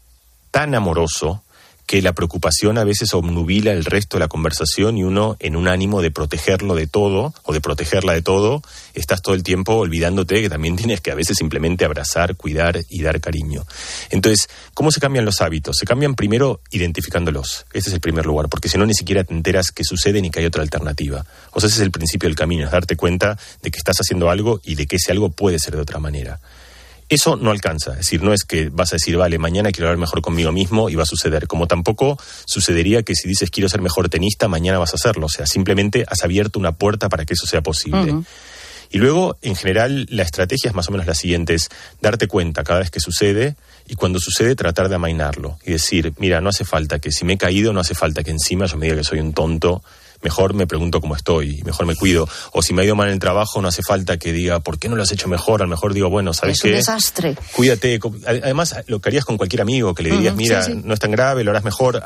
tan amoroso que la preocupación a veces obnubila el resto de la conversación y uno, en un ánimo de protegerlo de todo o de protegerla de todo, estás todo el tiempo olvidándote que también tienes que a veces simplemente abrazar, cuidar y dar cariño. Entonces, ¿cómo se cambian los hábitos? Se cambian primero identificándolos. Ese es el primer lugar, porque si no ni siquiera te enteras qué sucede ni que hay otra alternativa. O sea, ese es el principio del camino, es darte cuenta de que estás haciendo algo y de que ese algo puede ser de otra manera. Eso no alcanza, es decir, no es que vas a decir, vale, mañana quiero hablar mejor conmigo mismo y va a suceder, como tampoco sucedería que si dices quiero ser mejor tenista, mañana vas a hacerlo, o sea, simplemente has abierto una puerta para que eso sea posible. Uh-huh. Y luego, en general, la estrategia es más o menos la siguiente, es darte cuenta cada vez que sucede y cuando sucede tratar de amainarlo y decir, mira, no hace falta que si me he caído, no hace falta que encima yo me diga que soy un tonto, mejor me pregunto cómo estoy, mejor me cuido. O si me ha ido mal en el trabajo, no hace falta que diga, ¿por qué no lo has hecho mejor? A lo mejor digo, bueno, ¿sabes qué? Es un desastre. Cuídate. Además, lo que harías con cualquier amigo, que le dirías, mira, sí. No es tan grave, lo harás mejor,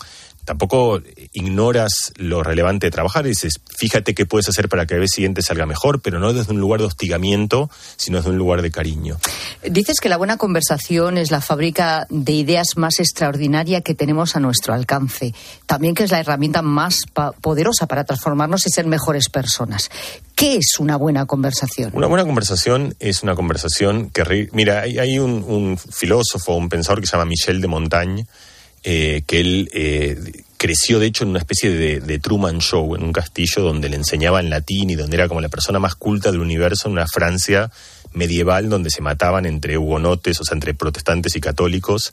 tampoco ignoras lo relevante de trabajar y dices, fíjate qué puedes hacer para que la vez siguiente salga mejor, pero no desde un lugar de hostigamiento, sino desde un lugar de cariño. Dices que la buena conversación es la fábrica de ideas más extraordinaria que tenemos a nuestro alcance. También que es la herramienta más poderosa para transformarnos y ser mejores personas. ¿Qué es una buena conversación? Una buena conversación es una conversación que... Mira, hay un filósofo, un pensador que se llama Michel de Montaigne, que él creció de hecho en una especie de Truman Show, en un castillo donde le enseñaban latín y donde era como la persona más culta del universo en una Francia medieval donde se mataban entre hugonotes, o sea, entre protestantes y católicos.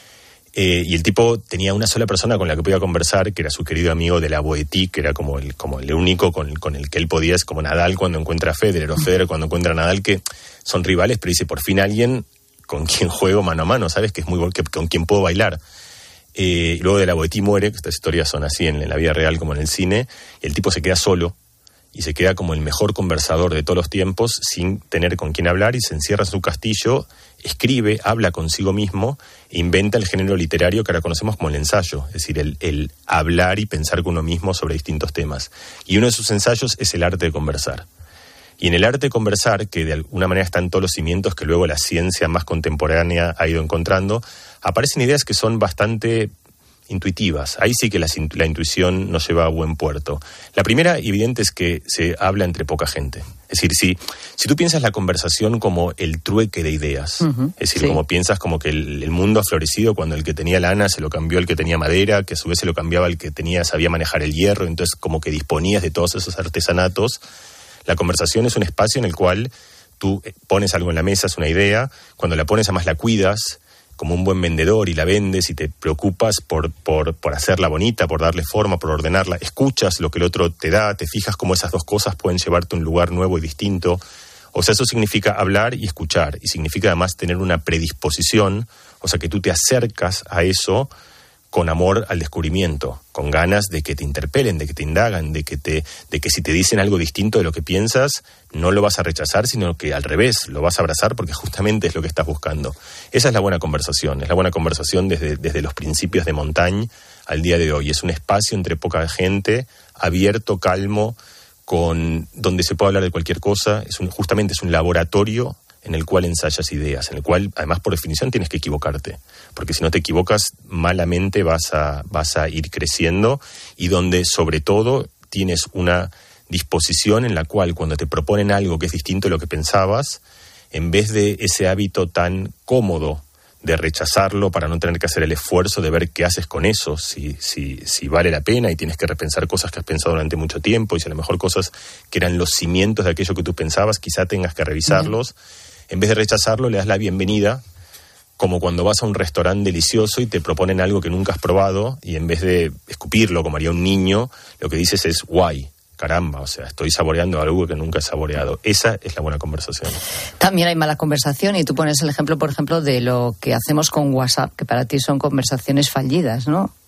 Y el tipo tenía una sola persona con la que podía conversar, que era su querido amigo de la Boétie, que era como el único con el que él podía, es como Nadal cuando encuentra a Federer, o Federer cuando encuentra a Nadal, que son rivales, pero dice, por fin alguien con quien juego mano a mano, ¿sabes? Que es muy con quien puedo bailar. Luego de la Boétie muere, que estas historias son así en la vida real como en el cine, y el tipo se queda solo y se queda como el mejor conversador de todos los tiempos sin tener con quién hablar y se encierra en su castillo, escribe, habla consigo mismo e inventa el género literario que ahora conocemos como el ensayo, es decir, el hablar y pensar con uno mismo sobre distintos temas. Y uno de sus ensayos es el arte de conversar. Y en el arte de conversar, que de alguna manera están todos los cimientos que luego la ciencia más contemporánea ha ido encontrando, aparecen ideas que son bastante intuitivas. Ahí sí que la intuición nos lleva a buen puerto. La primera, evidente, es que se habla entre poca gente. Es decir, si tú piensas la conversación como el trueque de ideas, es decir, como piensas como que el mundo ha florecido cuando el que tenía lana se lo cambió el que tenía madera, que a su vez se lo cambiaba el que sabía manejar el hierro, entonces como que disponías de todos esos artesanatos. La conversación es un espacio en el cual tú pones algo en la mesa, es una idea, cuando la pones además la cuidas como un buen vendedor y la vendes y te preocupas por hacerla bonita, por darle forma, por ordenarla, escuchas lo que el otro te da, te fijas cómo esas dos cosas pueden llevarte a un lugar nuevo y distinto. O sea, eso significa hablar y escuchar, y significa además tener una predisposición, o sea, que tú te acercas a eso con amor al descubrimiento, con ganas de que te interpelen, de que te indagan, de que si te dicen algo distinto de lo que piensas, no lo vas a rechazar, sino que al revés, lo vas a abrazar porque justamente es lo que estás buscando. Esa es la buena conversación, es la buena conversación desde los principios de Montaigne al día de hoy. Es un espacio entre poca gente, abierto, calmo, donde se puede hablar de cualquier cosa, justamente es un laboratorio en el cual ensayas ideas, en el cual, además, por definición, tienes que equivocarte, porque si no te equivocas, malamente vas a ir creciendo, y donde, sobre todo, tienes una disposición en la cual, cuando te proponen algo que es distinto de lo que pensabas, en vez de ese hábito tan cómodo de rechazarlo para no tener que hacer el esfuerzo de ver qué haces con eso, si vale la pena, y tienes que repensar cosas que has pensado durante mucho tiempo, y si a lo mejor cosas que eran los cimientos de aquello que tú pensabas, quizá tengas que revisarlos. En vez de rechazarlo, le das la bienvenida, como cuando vas a un restaurante delicioso y te proponen algo que nunca has probado, y en vez de escupirlo como haría un niño, lo que dices es guay, caramba, o sea, estoy saboreando algo que nunca he saboreado. Esa es la buena conversación. También hay mala conversación, y tú pones el ejemplo, por ejemplo, de lo que hacemos con WhatsApp, que para ti son conversaciones fallidas, ¿no?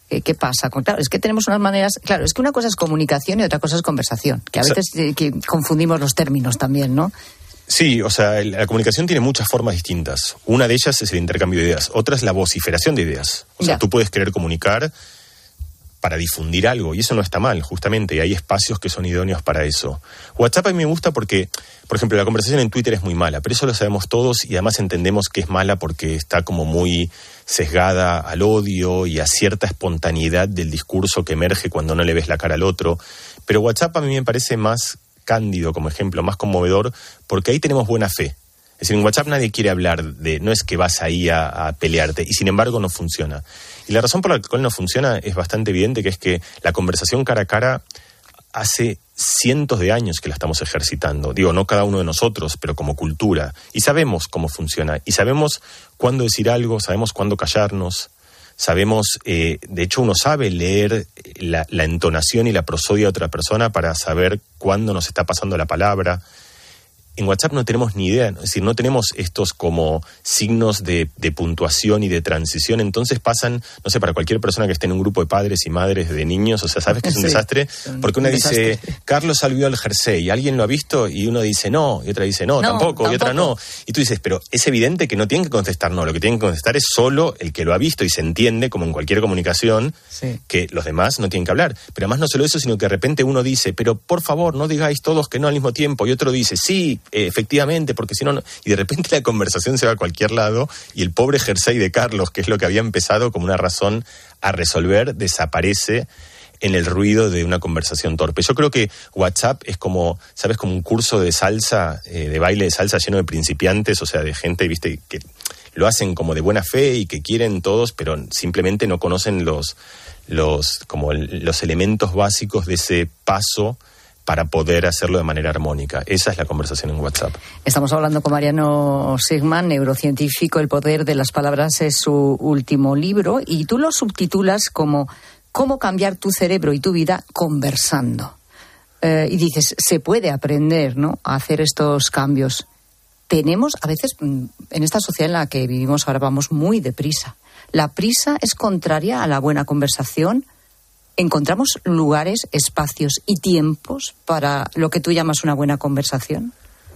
¿Qué pasa? Claro, es que tenemos unas maneras... Claro, es que una cosa es comunicación y otra cosa es conversación, que a veces que confundimos los términos también, ¿no? Sí, o sea, la comunicación tiene muchas formas distintas. Una de ellas es el intercambio de ideas, otra es la vociferación de ideas. O sea, tú puedes querer comunicar para difundir algo, y eso no está mal, justamente, y hay espacios que son idóneos para eso. WhatsApp a mí me gusta porque, por ejemplo, la conversación en Twitter es muy mala, pero eso lo sabemos todos y además entendemos que es mala porque está como muy sesgada al odio y a cierta espontaneidad del discurso que emerge cuando no le ves la cara al otro. Pero WhatsApp a mí me parece más cándido como ejemplo, más conmovedor, porque ahí tenemos buena fe. Es decir, en WhatsApp nadie quiere hablar de... No es que vas ahí a pelearte, y sin embargo no funciona. Y la razón por la cual no funciona es bastante evidente, que es que la conversación cara a cara hace cientos de años que la estamos ejercitando. Digo, no cada uno de nosotros, pero como cultura. Y sabemos cómo funciona. Y sabemos cuándo decir algo, sabemos cuándo callarnos. Sabemos, de hecho uno sabe leer la entonación y la prosodia de otra persona para saber cuándo nos está pasando la palabra. En WhatsApp no tenemos ni idea, es decir, no tenemos estos como signos de puntuación y de transición, entonces pasan, no sé, para cualquier persona que esté en un grupo de padres y madres de niños, o sea, sabes que es un desastre, porque una dice, Carlos salió al jersey, ¿alguien lo ha visto? Y uno dice no, y otra dice no, tampoco, y otra no. Y tú dices, pero es evidente que no tienen que contestar no, lo que tienen que contestar es solo el que lo ha visto, y se entiende, como en cualquier comunicación, que los demás no tienen que hablar. Pero además no solo eso, sino que de repente uno dice, pero por favor, no digáis todos que no al mismo tiempo, y otro dice, sí, efectivamente, porque si no, y de repente la conversación se va a cualquier lado y el pobre jersey de Carlos, que es lo que había empezado como una razón a resolver, desaparece en el ruido de una conversación torpe. Yo creo que WhatsApp es como, ¿sabes? Como un curso de salsa, de baile de salsa lleno de principiantes, o sea, de gente, viste, que lo hacen como de buena fe y que quieren todos, pero simplemente no conocen los elementos básicos de ese paso para poder hacerlo de manera armónica. Esa es la conversación en WhatsApp. Estamos hablando con Mariano Sigman, neurocientífico. El poder de las palabras es su último libro, y tú lo subtitulas como ¿Cómo cambiar tu cerebro y tu vida conversando? Y dices, se puede aprender, ¿no?, a hacer estos cambios. Tenemos, a veces, en esta sociedad en la que vivimos ahora, vamos muy deprisa. La prisa es contraria a la buena conversación. ¿Encontramos lugares, espacios y tiempos para lo que tú llamas una buena conversación?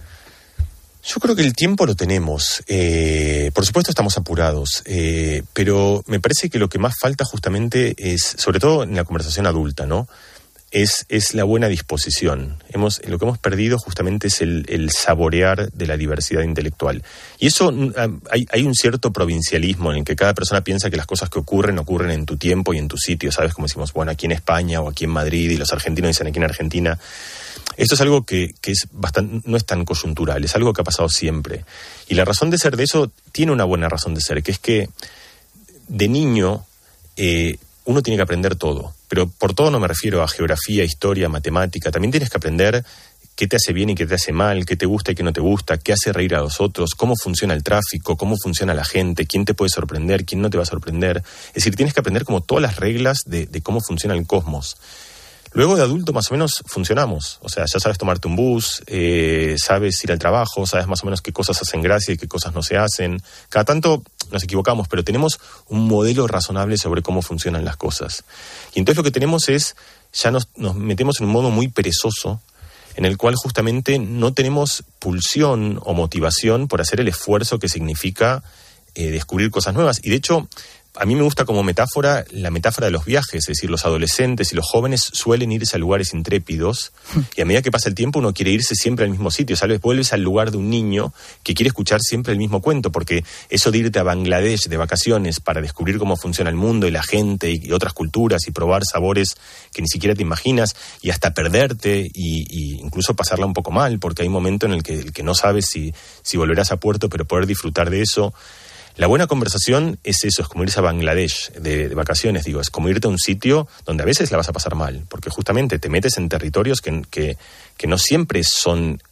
Yo creo que el tiempo lo tenemos. Por supuesto estamos apurados, pero me parece que lo que más falta justamente es, sobre todo en la conversación adulta, ¿no?, es la buena disposición. Lo que hemos perdido justamente es el saborear de la diversidad intelectual. Y eso, hay un cierto provincialismo en el que cada persona piensa que las cosas que ocurren en tu tiempo y en tu sitio, ¿sabes? Como decimos, bueno, aquí en España o aquí en Madrid, y los argentinos dicen aquí en Argentina. Esto es algo que es no es tan coyuntural, es algo que ha pasado siempre. Y la razón de ser de eso tiene una buena razón de ser, que es que de niño uno tiene que aprender todo. Pero por todo no me refiero a geografía, historia, matemática. También tienes que aprender qué te hace bien y qué te hace mal, qué te gusta y qué no te gusta, qué hace reír a los otros, cómo funciona el tráfico, cómo funciona la gente, quién te puede sorprender, quién no te va a sorprender. Es decir, tienes que aprender como todas las reglas de cómo funciona el cosmos. Luego de adulto más o menos funcionamos. O sea, ya sabes tomarte un bus, sabes ir al trabajo, sabes más o menos qué cosas hacen gracia y qué cosas no se hacen. Cada tanto nos equivocamos, pero tenemos un modelo razonable sobre cómo funcionan las cosas. Y entonces lo que tenemos es, ya nos metemos en un modo muy perezoso, en el cual justamente no tenemos pulsión o motivación por hacer el esfuerzo que significa descubrir cosas nuevas. Y de hecho, a mí me gusta como metáfora la metáfora de los viajes, es decir, los adolescentes y los jóvenes suelen irse a lugares intrépidos y a medida que pasa el tiempo uno quiere irse siempre al mismo sitio, ¿sabes? Vuelves al lugar de un niño que quiere escuchar siempre el mismo cuento, porque eso de irte a Bangladesh de vacaciones para descubrir cómo funciona el mundo y la gente y otras culturas y probar sabores que ni siquiera te imaginas y hasta perderte y incluso pasarla un poco mal, porque hay un momento en el que no sabes si volverás a puerto, pero poder disfrutar de eso. La buena conversación es eso, es como irse a Bangladesh de vacaciones, digo, es como irte a un sitio donde a veces la vas a pasar mal, porque justamente te metes en territorios que no siempre son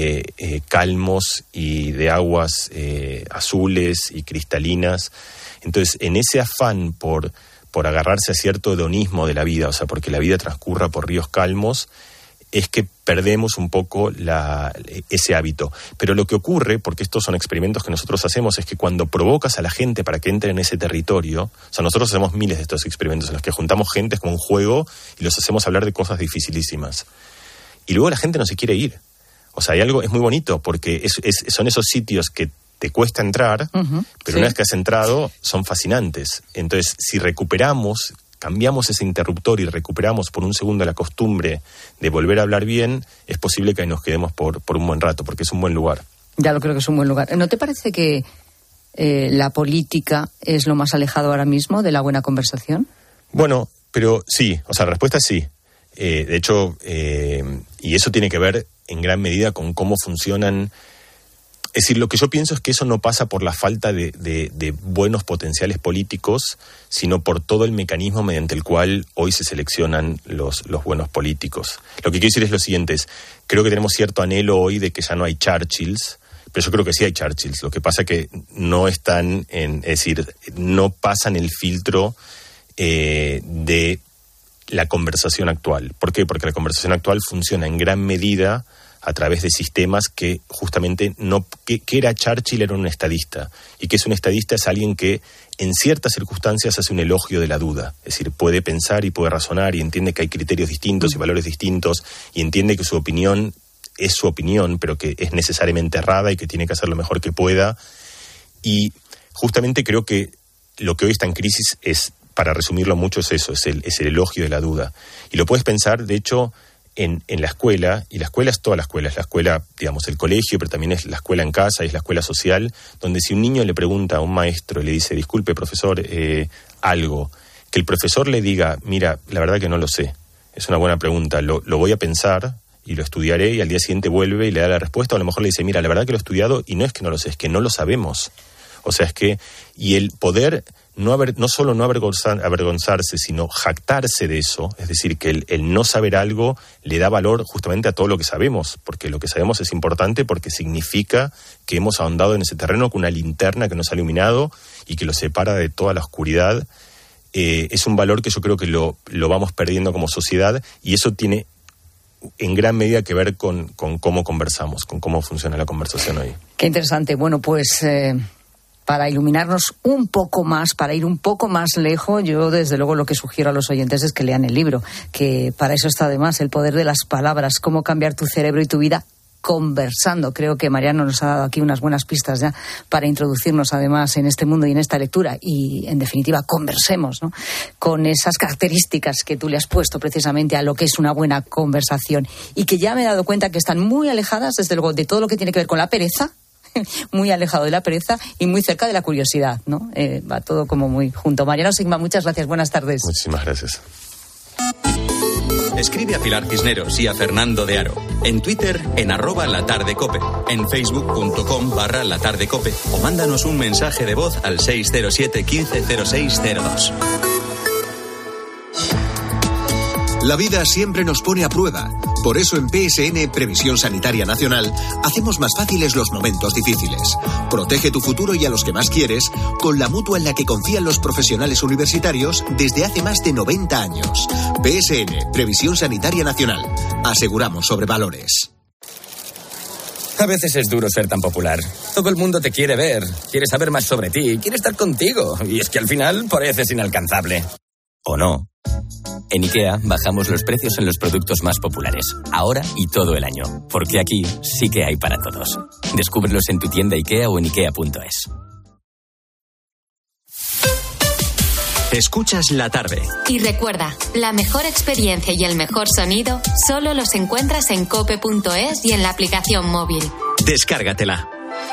calmos y de aguas azules y cristalinas. Entonces, en ese afán por agarrarse a cierto hedonismo de la vida, o sea, porque la vida transcurra por ríos calmos, es que perdemos un poco ese hábito. Pero lo que ocurre, porque estos son experimentos que nosotros hacemos, es que cuando provocas a la gente para que entre en ese territorio, o sea, nosotros hacemos miles de estos experimentos en los que juntamos gente como un juego y los hacemos hablar de cosas dificilísimas. Y luego la gente no se quiere ir. O sea, hay algo, es muy bonito, porque son esos sitios que te cuesta entrar, pero una vez que has entrado, son fascinantes. Entonces, si cambiamos ese interruptor y recuperamos por un segundo la costumbre de volver a hablar bien, es posible que ahí nos quedemos por un buen rato, porque es un buen lugar. Ya lo creo que es un buen lugar. ¿No te parece que la política es lo más alejado ahora mismo de la buena conversación? Bueno, pero sí, o sea, la respuesta es sí. De hecho, y eso tiene que ver en gran medida con cómo funcionan. Es decir, lo que yo pienso es que eso no pasa por la falta de buenos potenciales políticos, sino por todo el mecanismo mediante el cual hoy se seleccionan los buenos políticos. Lo que quiero decir es lo siguiente, creo que tenemos cierto anhelo hoy de que ya no hay Churchills, pero yo creo que sí hay Churchills. Lo que pasa es que no están es decir, no pasan el filtro de la conversación actual. ¿Por qué? Porque la conversación actual funciona en gran medida a través de sistemas que justamente que era Churchill era un estadista, y que es un estadista es alguien que en ciertas circunstancias hace un elogio de la duda, es decir, puede pensar y puede razonar y entiende que hay criterios distintos y valores distintos y entiende que su opinión es su opinión, pero que es necesariamente errada y que tiene que hacer lo mejor que pueda. Y justamente creo que lo que hoy está en crisis es, para resumirlo mucho, es eso, es el elogio de la duda. Y lo puedes pensar, de hecho, en la escuela, y la escuela es toda la escuela, es la escuela, digamos, el colegio, pero también es la escuela en casa, es la escuela social, donde si un niño le pregunta a un maestro y le dice, disculpe, profesor, algo, que el profesor le diga, mira, la verdad que no lo sé, es una buena pregunta, lo voy a pensar y lo estudiaré, y al día siguiente vuelve y le da la respuesta, o a lo mejor le dice, mira, la verdad que lo he estudiado y no es que no lo sé, es que no lo sabemos. O sea, es que, y el poder no solo no avergonzarse, sino jactarse de eso, es decir, que el no saber algo le da valor justamente a todo lo que sabemos, porque lo que sabemos es importante porque significa que hemos ahondado en ese terreno con una linterna que nos ha iluminado y que lo separa de toda la oscuridad. Es un valor que yo creo que lo vamos perdiendo como sociedad, y eso tiene en gran medida que ver con cómo conversamos, con cómo funciona la conversación hoy. Qué interesante. Bueno, pues para iluminarnos un poco más, para ir un poco más lejos, yo desde luego lo que sugiero a los oyentes es que lean el libro, que para eso está además El poder de las palabras, cómo cambiar tu cerebro y tu vida conversando. Creo que Mariano nos ha dado aquí unas buenas pistas ya para introducirnos además en este mundo y en esta lectura, y en definitiva conversemos, ¿no?, con esas características que tú le has puesto precisamente a lo que es una buena conversación, y que ya me he dado cuenta que están muy alejadas desde luego de todo lo que tiene que ver con la pereza, muy alejado de la pereza y muy cerca de la curiosidad, ¿no? Va todo como muy junto. Mariano Sigma, muchas gracias, buenas tardes. Muchísimas gracias. Escribe a Pilar Cisneros y a Fernando de Aro. En Twitter, en @latardecope. En facebook.com/latardecope. O mándanos un mensaje de voz al 607 15 0602. La vida siempre nos pone a prueba. Por eso en PSN, Previsión Sanitaria Nacional, hacemos más fáciles los momentos difíciles. Protege tu futuro y a los que más quieres con la mutua en la que confían los profesionales universitarios desde hace más de 90 años. PSN, Previsión Sanitaria Nacional. Aseguramos sobre valores. A veces es duro ser tan popular. Todo el mundo te quiere ver, quiere saber más sobre ti, quiere estar contigo. Y es que al final pareces inalcanzable. ¿O no? En IKEA bajamos los precios en los productos más populares, ahora y todo el año, porque aquí sí que hay para todos. Descúbrelos en tu tienda IKEA o en ikea.es. Escuchas la tarde. Y recuerda, la mejor experiencia y el mejor sonido solo los encuentras en cope.es y en la aplicación móvil. Descárgatela.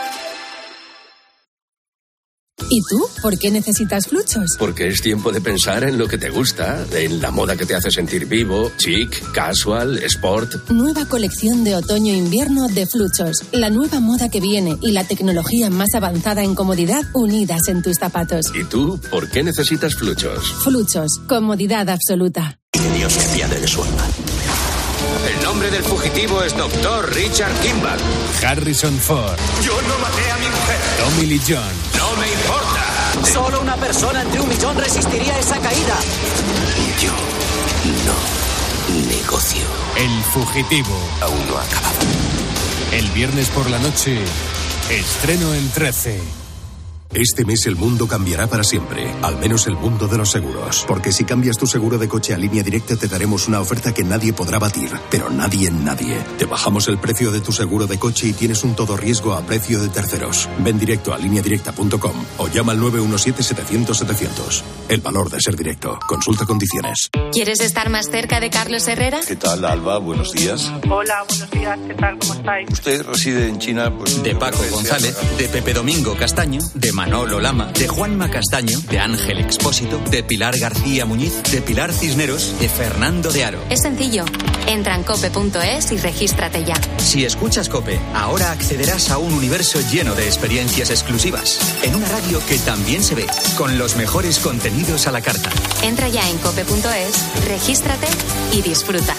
¿Y tú? ¿Por qué necesitas Fluchos? Porque es tiempo de pensar en lo que te gusta, en la moda que te hace sentir vivo, chic, casual, sport. Nueva colección de otoño-invierno de Fluchos. La nueva moda que viene y la tecnología más avanzada en comodidad unidas en tus zapatos. ¿Y tú? ¿Por qué necesitas Fluchos? Fluchos. Comodidad absoluta. Que Dios se apiade de su alma. El nombre del fugitivo es Dr. Richard Kimball. Harrison Ford. Yo no maté a mi mujer. Tommy Lee Jones. No me importa. Solo una persona entre 1 millón resistiría esa caída. Yo no negocio. El fugitivo. Aún no ha acabado. El viernes por la noche, estreno en 13. Este mes el mundo cambiará para siempre, al menos el mundo de los seguros. Porque si cambias tu seguro de coche a Línea Directa te daremos una oferta que nadie podrá batir. Pero nadie. Te bajamos el precio de tu seguro de coche y tienes un todo riesgo a precio de terceros. Ven directo a lineadirecta.com o llama al 917-700-700. El valor de ser directo. Consulta condiciones. ¿Quieres estar más cerca de Carlos Herrera? ¿Qué tal, Alba? Buenos días. Hola, buenos días. ¿Qué tal? ¿Cómo estáis? Usted reside en China, pues... De Paco González, de Pepe Domingo Castaño, de Manolo Lama, de Juanma Castaño, de Ángel Expósito, de Pilar García Muñiz, de Pilar Cisneros, de Fernando de Aro. Es sencillo. Entra en cope.es y regístrate ya. Si escuchas COPE, ahora accederás a un universo lleno de experiencias exclusivas, en una radio que también se ve, con los mejores contenidos a la carta. Entra ya en cope.es, regístrate y disfruta.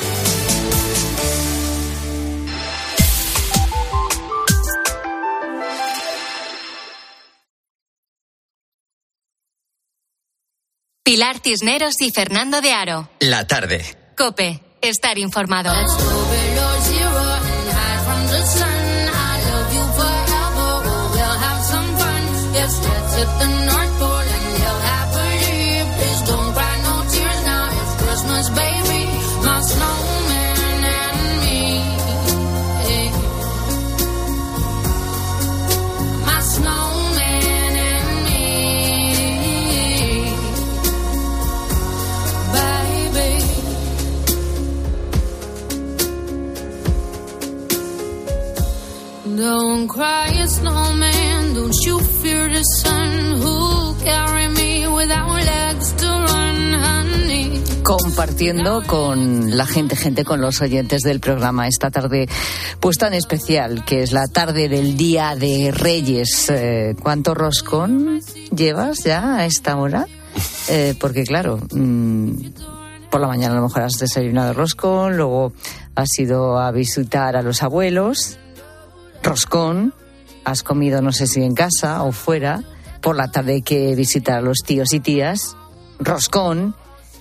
Pilar Cisneros y Fernando de Aro. La tarde. COPE. Estar informado. Don't cry, snowman, don't you fear the sun, who'll carry me without legs to run, honey. Compartiendo con la gente, con los oyentes del programa esta tarde pues tan especial, que es la tarde del Día de Reyes. ¿Cuánto roscón llevas ya a esta hora? Porque claro, por la mañana a lo mejor has desayunado roscón, luego has ido a visitar a los abuelos, roscón, has comido no sé si en casa o fuera, por la tarde hay que visitar a los tíos y tías, roscón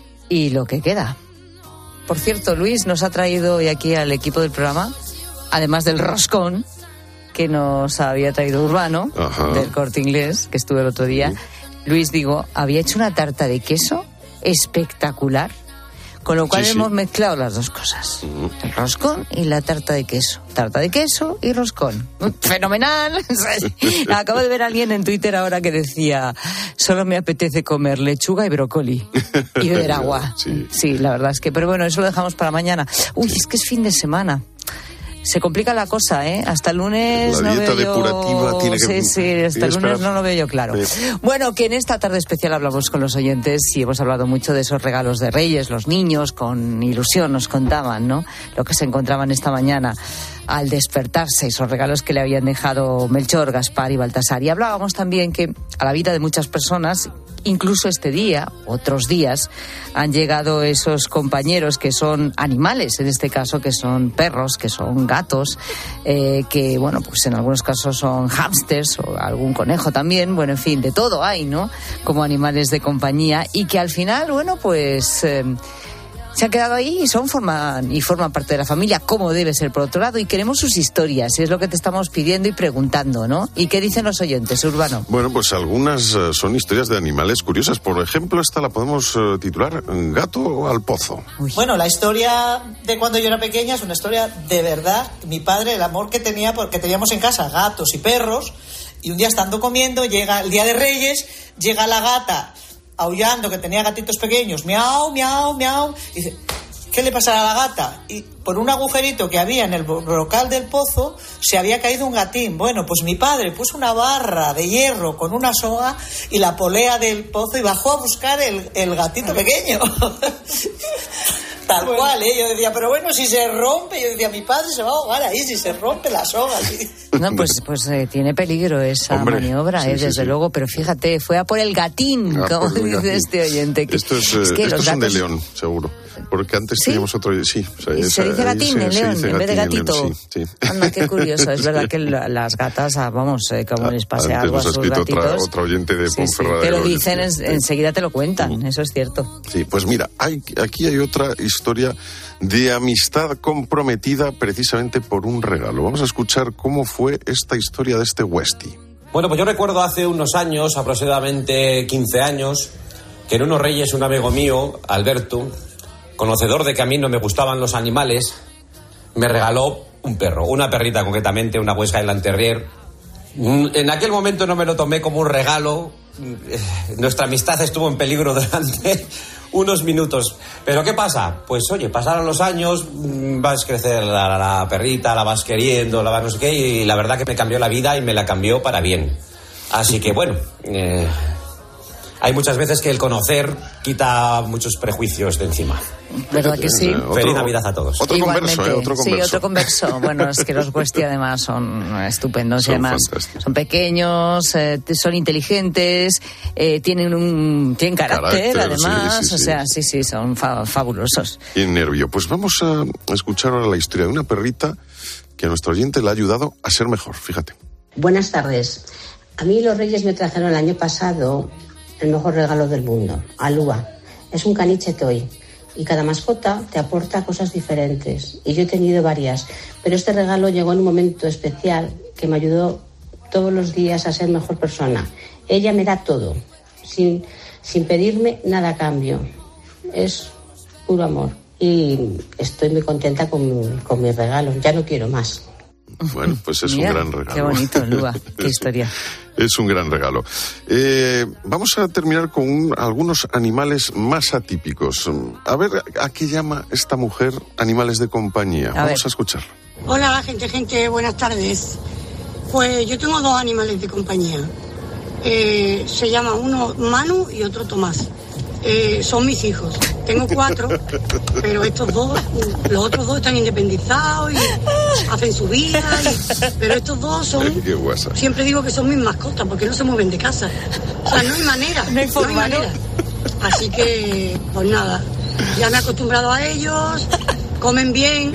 y lo que queda. Por cierto, Luis nos ha traído hoy aquí al equipo del programa, además del roscón que nos había traído Urbano, del Corte Inglés, que estuve el otro día. Luis, digo, había hecho una tarta de queso espectacular. Con lo cual hemos mezclado las dos cosas. El roscón y la tarta de queso. Tarta de queso y roscón. ¡Fenomenal! Acabo de ver a alguien en Twitter ahora que decía: solo me apetece comer lechuga y brócoli y beber agua. Sí, la verdad es que... Pero bueno, eso lo dejamos para mañana. Uy, es que es fin de semana. Se complica la cosa, ¿eh? Hasta el lunes la dieta no veo depurativa yo... tiene que... Sí, hasta el lunes no lo veo yo claro. Sí. Bueno, que en esta tarde especial hablamos con los oyentes y hemos hablado mucho de esos regalos de Reyes. Los niños con ilusión nos contaban, ¿no? Lo que se encontraban esta mañana al despertarse, esos regalos que le habían dejado Melchor, Gaspar y Baltasar. Y hablábamos también que a la vida de muchas personas, incluso este día, otros días, han llegado esos compañeros que son animales, en este caso que son perros, que son gatos, que, bueno, pues en algunos casos son hámsters o algún conejo también, bueno, en fin, de todo hay, ¿no? Como animales de compañía y que al final, bueno, pues... se han quedado ahí y forman parte de la familia, como debe ser por otro lado, y queremos sus historias, es lo que te estamos pidiendo y preguntando, ¿no? ¿Y qué dicen los oyentes, Urbano? Bueno, pues algunas son historias de animales curiosas. Por ejemplo, esta la podemos titular Gato al pozo. Uy. Bueno, la historia de cuando yo era pequeña es una historia de verdad. Mi padre, el amor que tenía, porque teníamos en casa gatos y perros, y un día estando comiendo, llega el Día de Reyes, llega la gata aullando, que tenía gatitos pequeños, miau, miau, miau, y dice, ¿qué le pasará a la gata? Y por un agujerito que había en el brocal del pozo se había caído un gatín. Bueno, pues mi padre puso una barra de hierro con una soga y la polea del pozo y bajó a buscar el gatito pequeño. Tal cual, ¿eh? Yo decía, pero bueno, si se rompe, yo decía, mi padre se va a ahogar ahí, si se rompe la soga. ¿Sí? No, pues tiene peligro esa maniobra, desde luego, pero fíjate, fue a por el gatín, como dice este oyente. Que, esto es un de león, seguro. Porque antes teníamos otro... Sí, o sea, se dice gatín en león, en vez de gatito. Sí. Anda, qué curioso. Es verdad que las gatas, como les pase algo a sus gatitos... Otra oyente de Ponferrada. Te lo dicen, enseguida te lo cuentan, eso es cierto. Sí, pues mira, aquí hay otra historia historia de amistad comprometida precisamente por un regalo. Vamos a escuchar cómo fue esta historia de este Westie. Bueno, pues yo recuerdo hace unos años, aproximadamente 15 años, que en unos Reyes un amigo mío, Alberto, conocedor de que a mí no me gustaban los animales, me regaló un perro, una perrita concretamente, una West Highland Terrier. En aquel momento no me lo tomé como un regalo. Nuestra amistad estuvo en peligro durante unos minutos. ¿Pero qué pasa? Pues oye, pasaron los años, vas a crecer la perrita, la vas queriendo, la vas no sé qué, y la verdad que me cambió la vida y me la cambió para bien. Así que bueno, hay muchas veces que el conocer quita muchos prejuicios de encima. ¿Verdad que sí? Feliz Navidad a todos. Otro converso, otro converso. Sí, otro converso. Bueno, es que los Westie además son estupendos. Son y además fantásticos. son pequeños, son inteligentes, tienen carácter además. Sí. O sea, sí, son fabulosos. Y nervio. Pues vamos a escuchar ahora la historia de una perrita que a nuestro oyente le ha ayudado a ser mejor. Fíjate. Buenas tardes. A mí los Reyes me trajeron el año pasado el mejor regalo del mundo, Alúa. Es un caniche toy y cada mascota te aporta cosas diferentes. Y yo he tenido varias, pero este regalo llegó en un momento especial que me ayudó todos los días a ser mejor persona. Ella me da todo, sin pedirme nada a cambio. Es puro amor y estoy muy contenta con mi regalo. Ya no quiero más. Bueno, pues es un gran regalo. Qué bonito, Lua, qué historia. Es un gran regalo. Vamos a terminar con algunos animales más atípicos. A ver, ¿a qué llama esta mujer animales de compañía? Vamos a escucharlo. Hola, gente, buenas tardes. Pues yo tengo dos animales de compañía. Se llama uno Manu y otro Tomás. Son mis hijos. Tengo 4, pero los otros dos están independizados y hacen su vida. Pero estos dos son, siempre digo que son mis mascotas porque no se mueven de casa. O sea, no hay manera. No hay manera. Así que, pues nada, ya me he acostumbrado a ellos. Comen bien,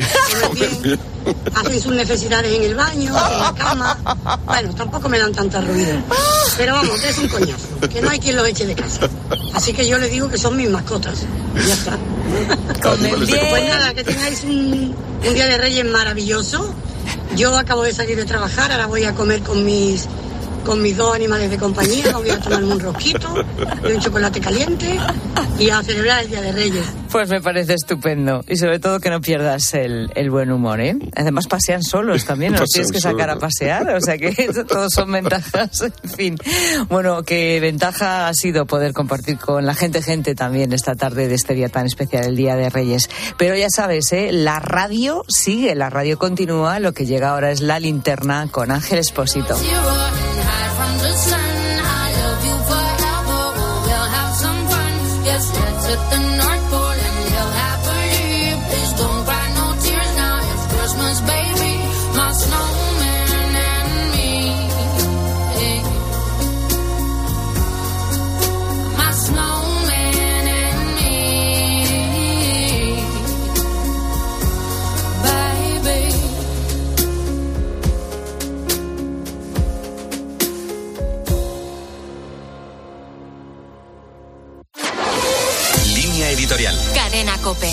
hacen sus necesidades en el baño, en la cama. Bueno, tampoco me dan tanta ruido. Pero vamos, es un coñazo, que no hay quien los eche de casa. Así que yo les digo que son mis mascotas. Y ya está. Comen bien. Pues nada, que tengáis un día de Reyes maravilloso. Yo acabo de salir de trabajar, ahora voy a comer con mis dos animales de compañía, voy a tomarme un rosquito y un chocolate caliente y a celebrar el Día de Reyes. Pues me parece estupendo y sobre todo que no pierdas el buen humor, ¿eh? Además pasean solos también, no los tienes que sacar a pasear, o sea que todos son ventajas, en fin. Bueno, qué ventaja ha sido poder compartir con la gente también esta tarde de este día tan especial, el Día de Reyes. Pero ya sabes, la radio sigue, la radio continúa, lo que llega ahora es La Linterna con Ángel Expósito. From the sun, I love you forever. We'll have some fun. Yes, let's hit the North Pole and live happily. Please don't cry no tears now. It's Christmas, baby. My snowman and me. My snowman and me. Baby. Editorial. Cadena COPE.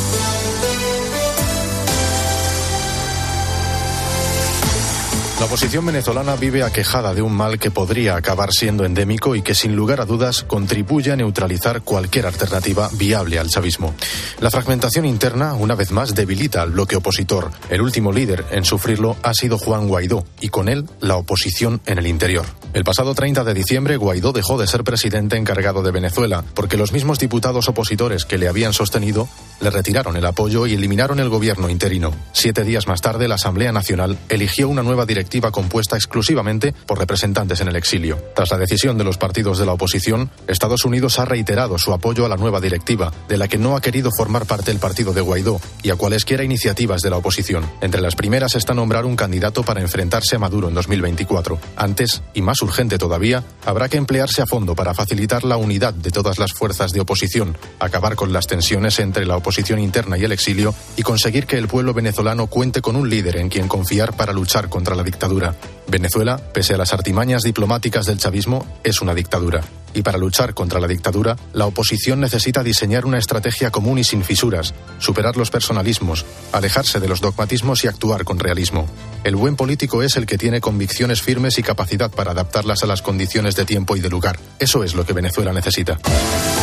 La oposición venezolana vive aquejada de un mal que podría acabar siendo endémico y que sin lugar a dudas contribuye a neutralizar cualquier alternativa viable al chavismo. La fragmentación interna, una vez más, debilita al bloque opositor. El último líder en sufrirlo ha sido Juan Guaidó y con él la oposición en el interior. El pasado 30 de diciembre Guaidó dejó de ser presidente encargado de Venezuela porque los mismos diputados opositores que le habían sostenido le retiraron el apoyo y eliminaron el gobierno interino. 7 días más tarde la Asamblea Nacional eligió una nueva directiva compuesta exclusivamente por representantes en el exilio. Tras la decisión de los partidos de la oposición, Estados Unidos ha reiterado su apoyo a la nueva directiva, de la que no ha querido formar parte el partido de Guaidó, y a cualesquiera iniciativas de la oposición. Entre las primeras está nombrar un candidato para enfrentarse a Maduro en 2024. Antes, y más urgente todavía, habrá que emplearse a fondo para facilitar la unidad de todas las fuerzas de oposición, acabar con las tensiones entre la oposición interna y el exilio y conseguir que el pueblo venezolano cuente con un líder en quien confiar para luchar contra la dictadura. Venezuela, pese a las artimañas diplomáticas del chavismo, es una dictadura. Y para luchar contra la dictadura, la oposición necesita diseñar una estrategia común y sin fisuras, superar los personalismos, alejarse de los dogmatismos y actuar con realismo. El buen político es el que tiene convicciones firmes y capacidad para adaptarlas a las condiciones de tiempo y de lugar. Eso es lo que Venezuela necesita.